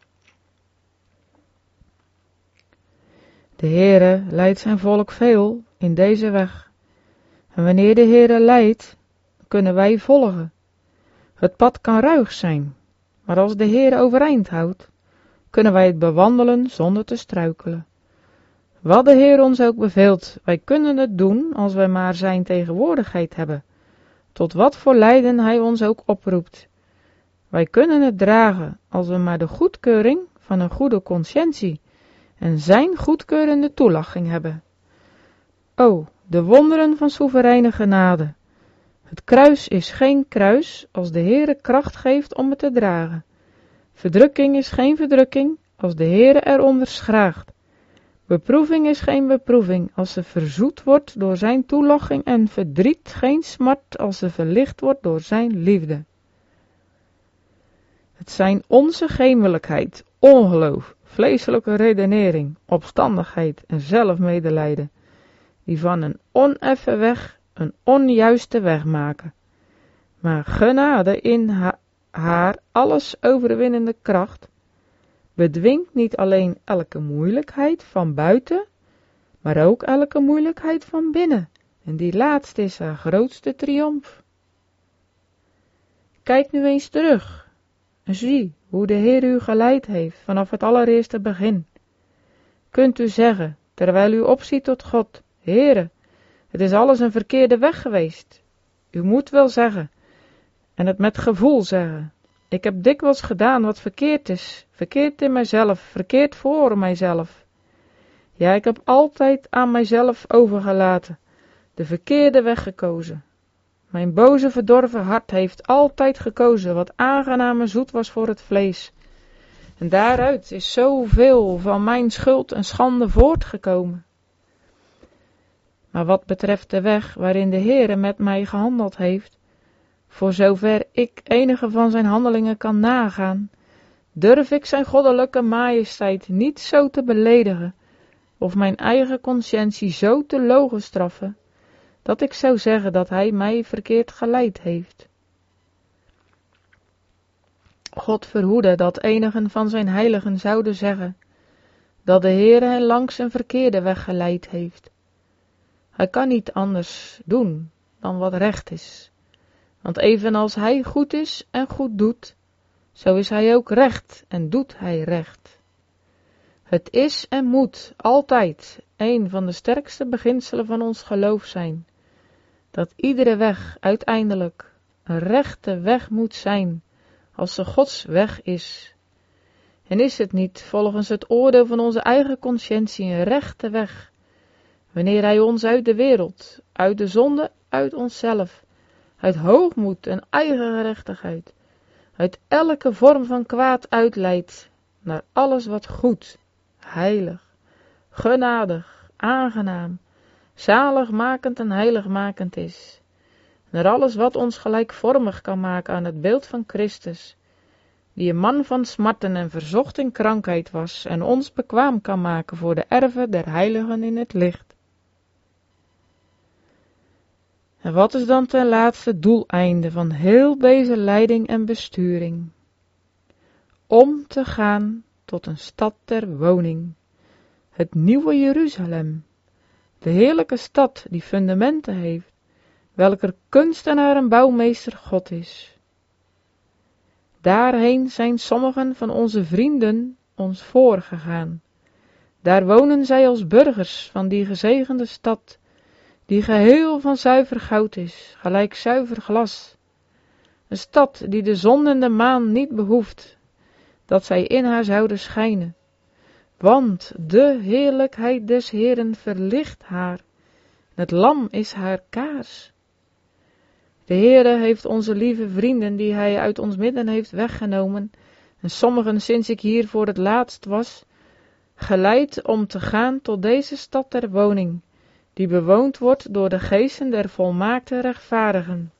De Heere leidt zijn volk veel in deze weg. En wanneer de Heere leidt, kunnen wij volgen. Het pad kan ruig zijn, maar als de Heer overeind houdt, kunnen wij het bewandelen zonder te struikelen. Wat de Heer ons ook beveelt, wij kunnen het doen als wij maar zijn tegenwoordigheid hebben, tot wat voor lijden hij ons ook oproept. Wij kunnen het dragen als we maar de goedkeuring van een goede conscientie en zijn goedkeurende toelaching hebben. O, de wonderen van soevereine genade! Het kruis is geen kruis als de Heere kracht geeft om het te dragen. Verdrukking is geen verdrukking als de Heere eronder schraagt. Beproeving is geen beproeving als ze verzoet wordt door zijn toelaching en verdriet geen smart als ze verlicht wordt door zijn liefde. Het zijn onze gemelijkheid, ongeloof, vleeselijke redenering, opstandigheid en zelfmedelijden, die van een oneffen weg een onjuiste weg maken. Maar genade in haar alles overwinnende kracht bedwingt niet alleen elke moeilijkheid van buiten, maar ook elke moeilijkheid van binnen. En die laatste is haar grootste triomf. Kijk nu eens terug en zie hoe de Heer u geleid heeft vanaf het allereerste begin. Kunt u zeggen, terwijl u opziet tot God, Heere, het is alles een verkeerde weg geweest. U moet wel zeggen, en het met gevoel zeggen. Ik heb dikwijls gedaan wat verkeerd is, verkeerd in mijzelf, verkeerd voor mijzelf. Ja, ik heb altijd aan mijzelf overgelaten, de verkeerde weg gekozen. Mijn boze verdorven hart heeft altijd gekozen wat aangenaam en zoet was voor het vlees. En daaruit is zoveel van mijn schuld en schande voortgekomen. Maar wat betreft de weg waarin de Heere met mij gehandeld heeft, voor zover ik enige van zijn handelingen kan nagaan, durf ik zijn goddelijke majesteit niet zo te beledigen, of mijn eigen conscientie zo te logenstraffen, dat ik zou zeggen dat hij mij verkeerd geleid heeft. God verhoede dat enigen van zijn heiligen zouden zeggen, dat de Heere hen langs een verkeerde weg geleid heeft. Hij kan niet anders doen dan wat recht is. Want evenals hij goed is en goed doet, zo is hij ook recht en doet hij recht. Het is en moet altijd een van de sterkste beginselen van ons geloof zijn, dat iedere weg uiteindelijk een rechte weg moet zijn, als ze Gods weg is. En is het niet, volgens het oordeel van onze eigen conscientie, een rechte weg, wanneer hij ons uit de wereld, uit de zonde, uit onszelf, uit hoogmoed en eigen gerechtigheid, uit elke vorm van kwaad uitleidt, naar alles wat goed, heilig, genadig, aangenaam, zaligmakend en heiligmakend is, naar alles wat ons gelijkvormig kan maken aan het beeld van Christus, die een man van smarten en verzocht in krankheid was en ons bekwaam kan maken voor de erven der heiligen in het licht. En wat is dan ten laatste het doeleinde van heel deze leiding en besturing? Om te gaan tot een stad der woning, het nieuwe Jeruzalem, de heerlijke stad die fundamenten heeft, welker kunstenaar en bouwmeester God is. Daarheen zijn sommigen van onze vrienden ons voorgegaan. Daar wonen zij als burgers van die gezegende stad, die geheel van zuiver goud is, gelijk zuiver glas. Een stad die de zon en de maan niet behoeft, dat zij in haar zouden schijnen. Want de heerlijkheid des Heeren verlicht haar, het lam is haar kaars. De Heere heeft onze lieve vrienden, die hij uit ons midden heeft weggenomen, en sommigen sinds ik hier voor het laatst was, geleid om te gaan tot deze stad der woning, die bewoond wordt door de geesten der volmaakte rechtvaardigen.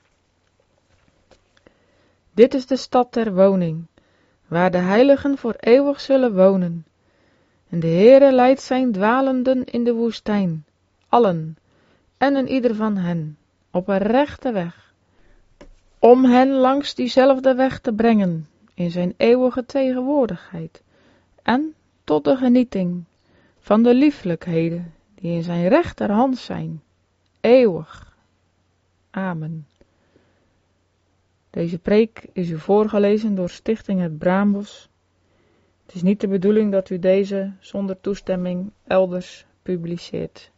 Dit is de stad der woning, waar de heiligen voor eeuwig zullen wonen. En de Heere leidt zijn dwalenden in de woestijn, allen, en een ieder van hen, op een rechte weg, om hen langs diezelfde weg te brengen, in zijn eeuwige tegenwoordigheid, en tot de genieting van de lieflijkheden, die in zijn rechterhand zijn, eeuwig. Amen. Deze preek is u voorgelezen door Stichting Het Braambos. Het is niet de bedoeling dat u deze zonder toestemming elders publiceert.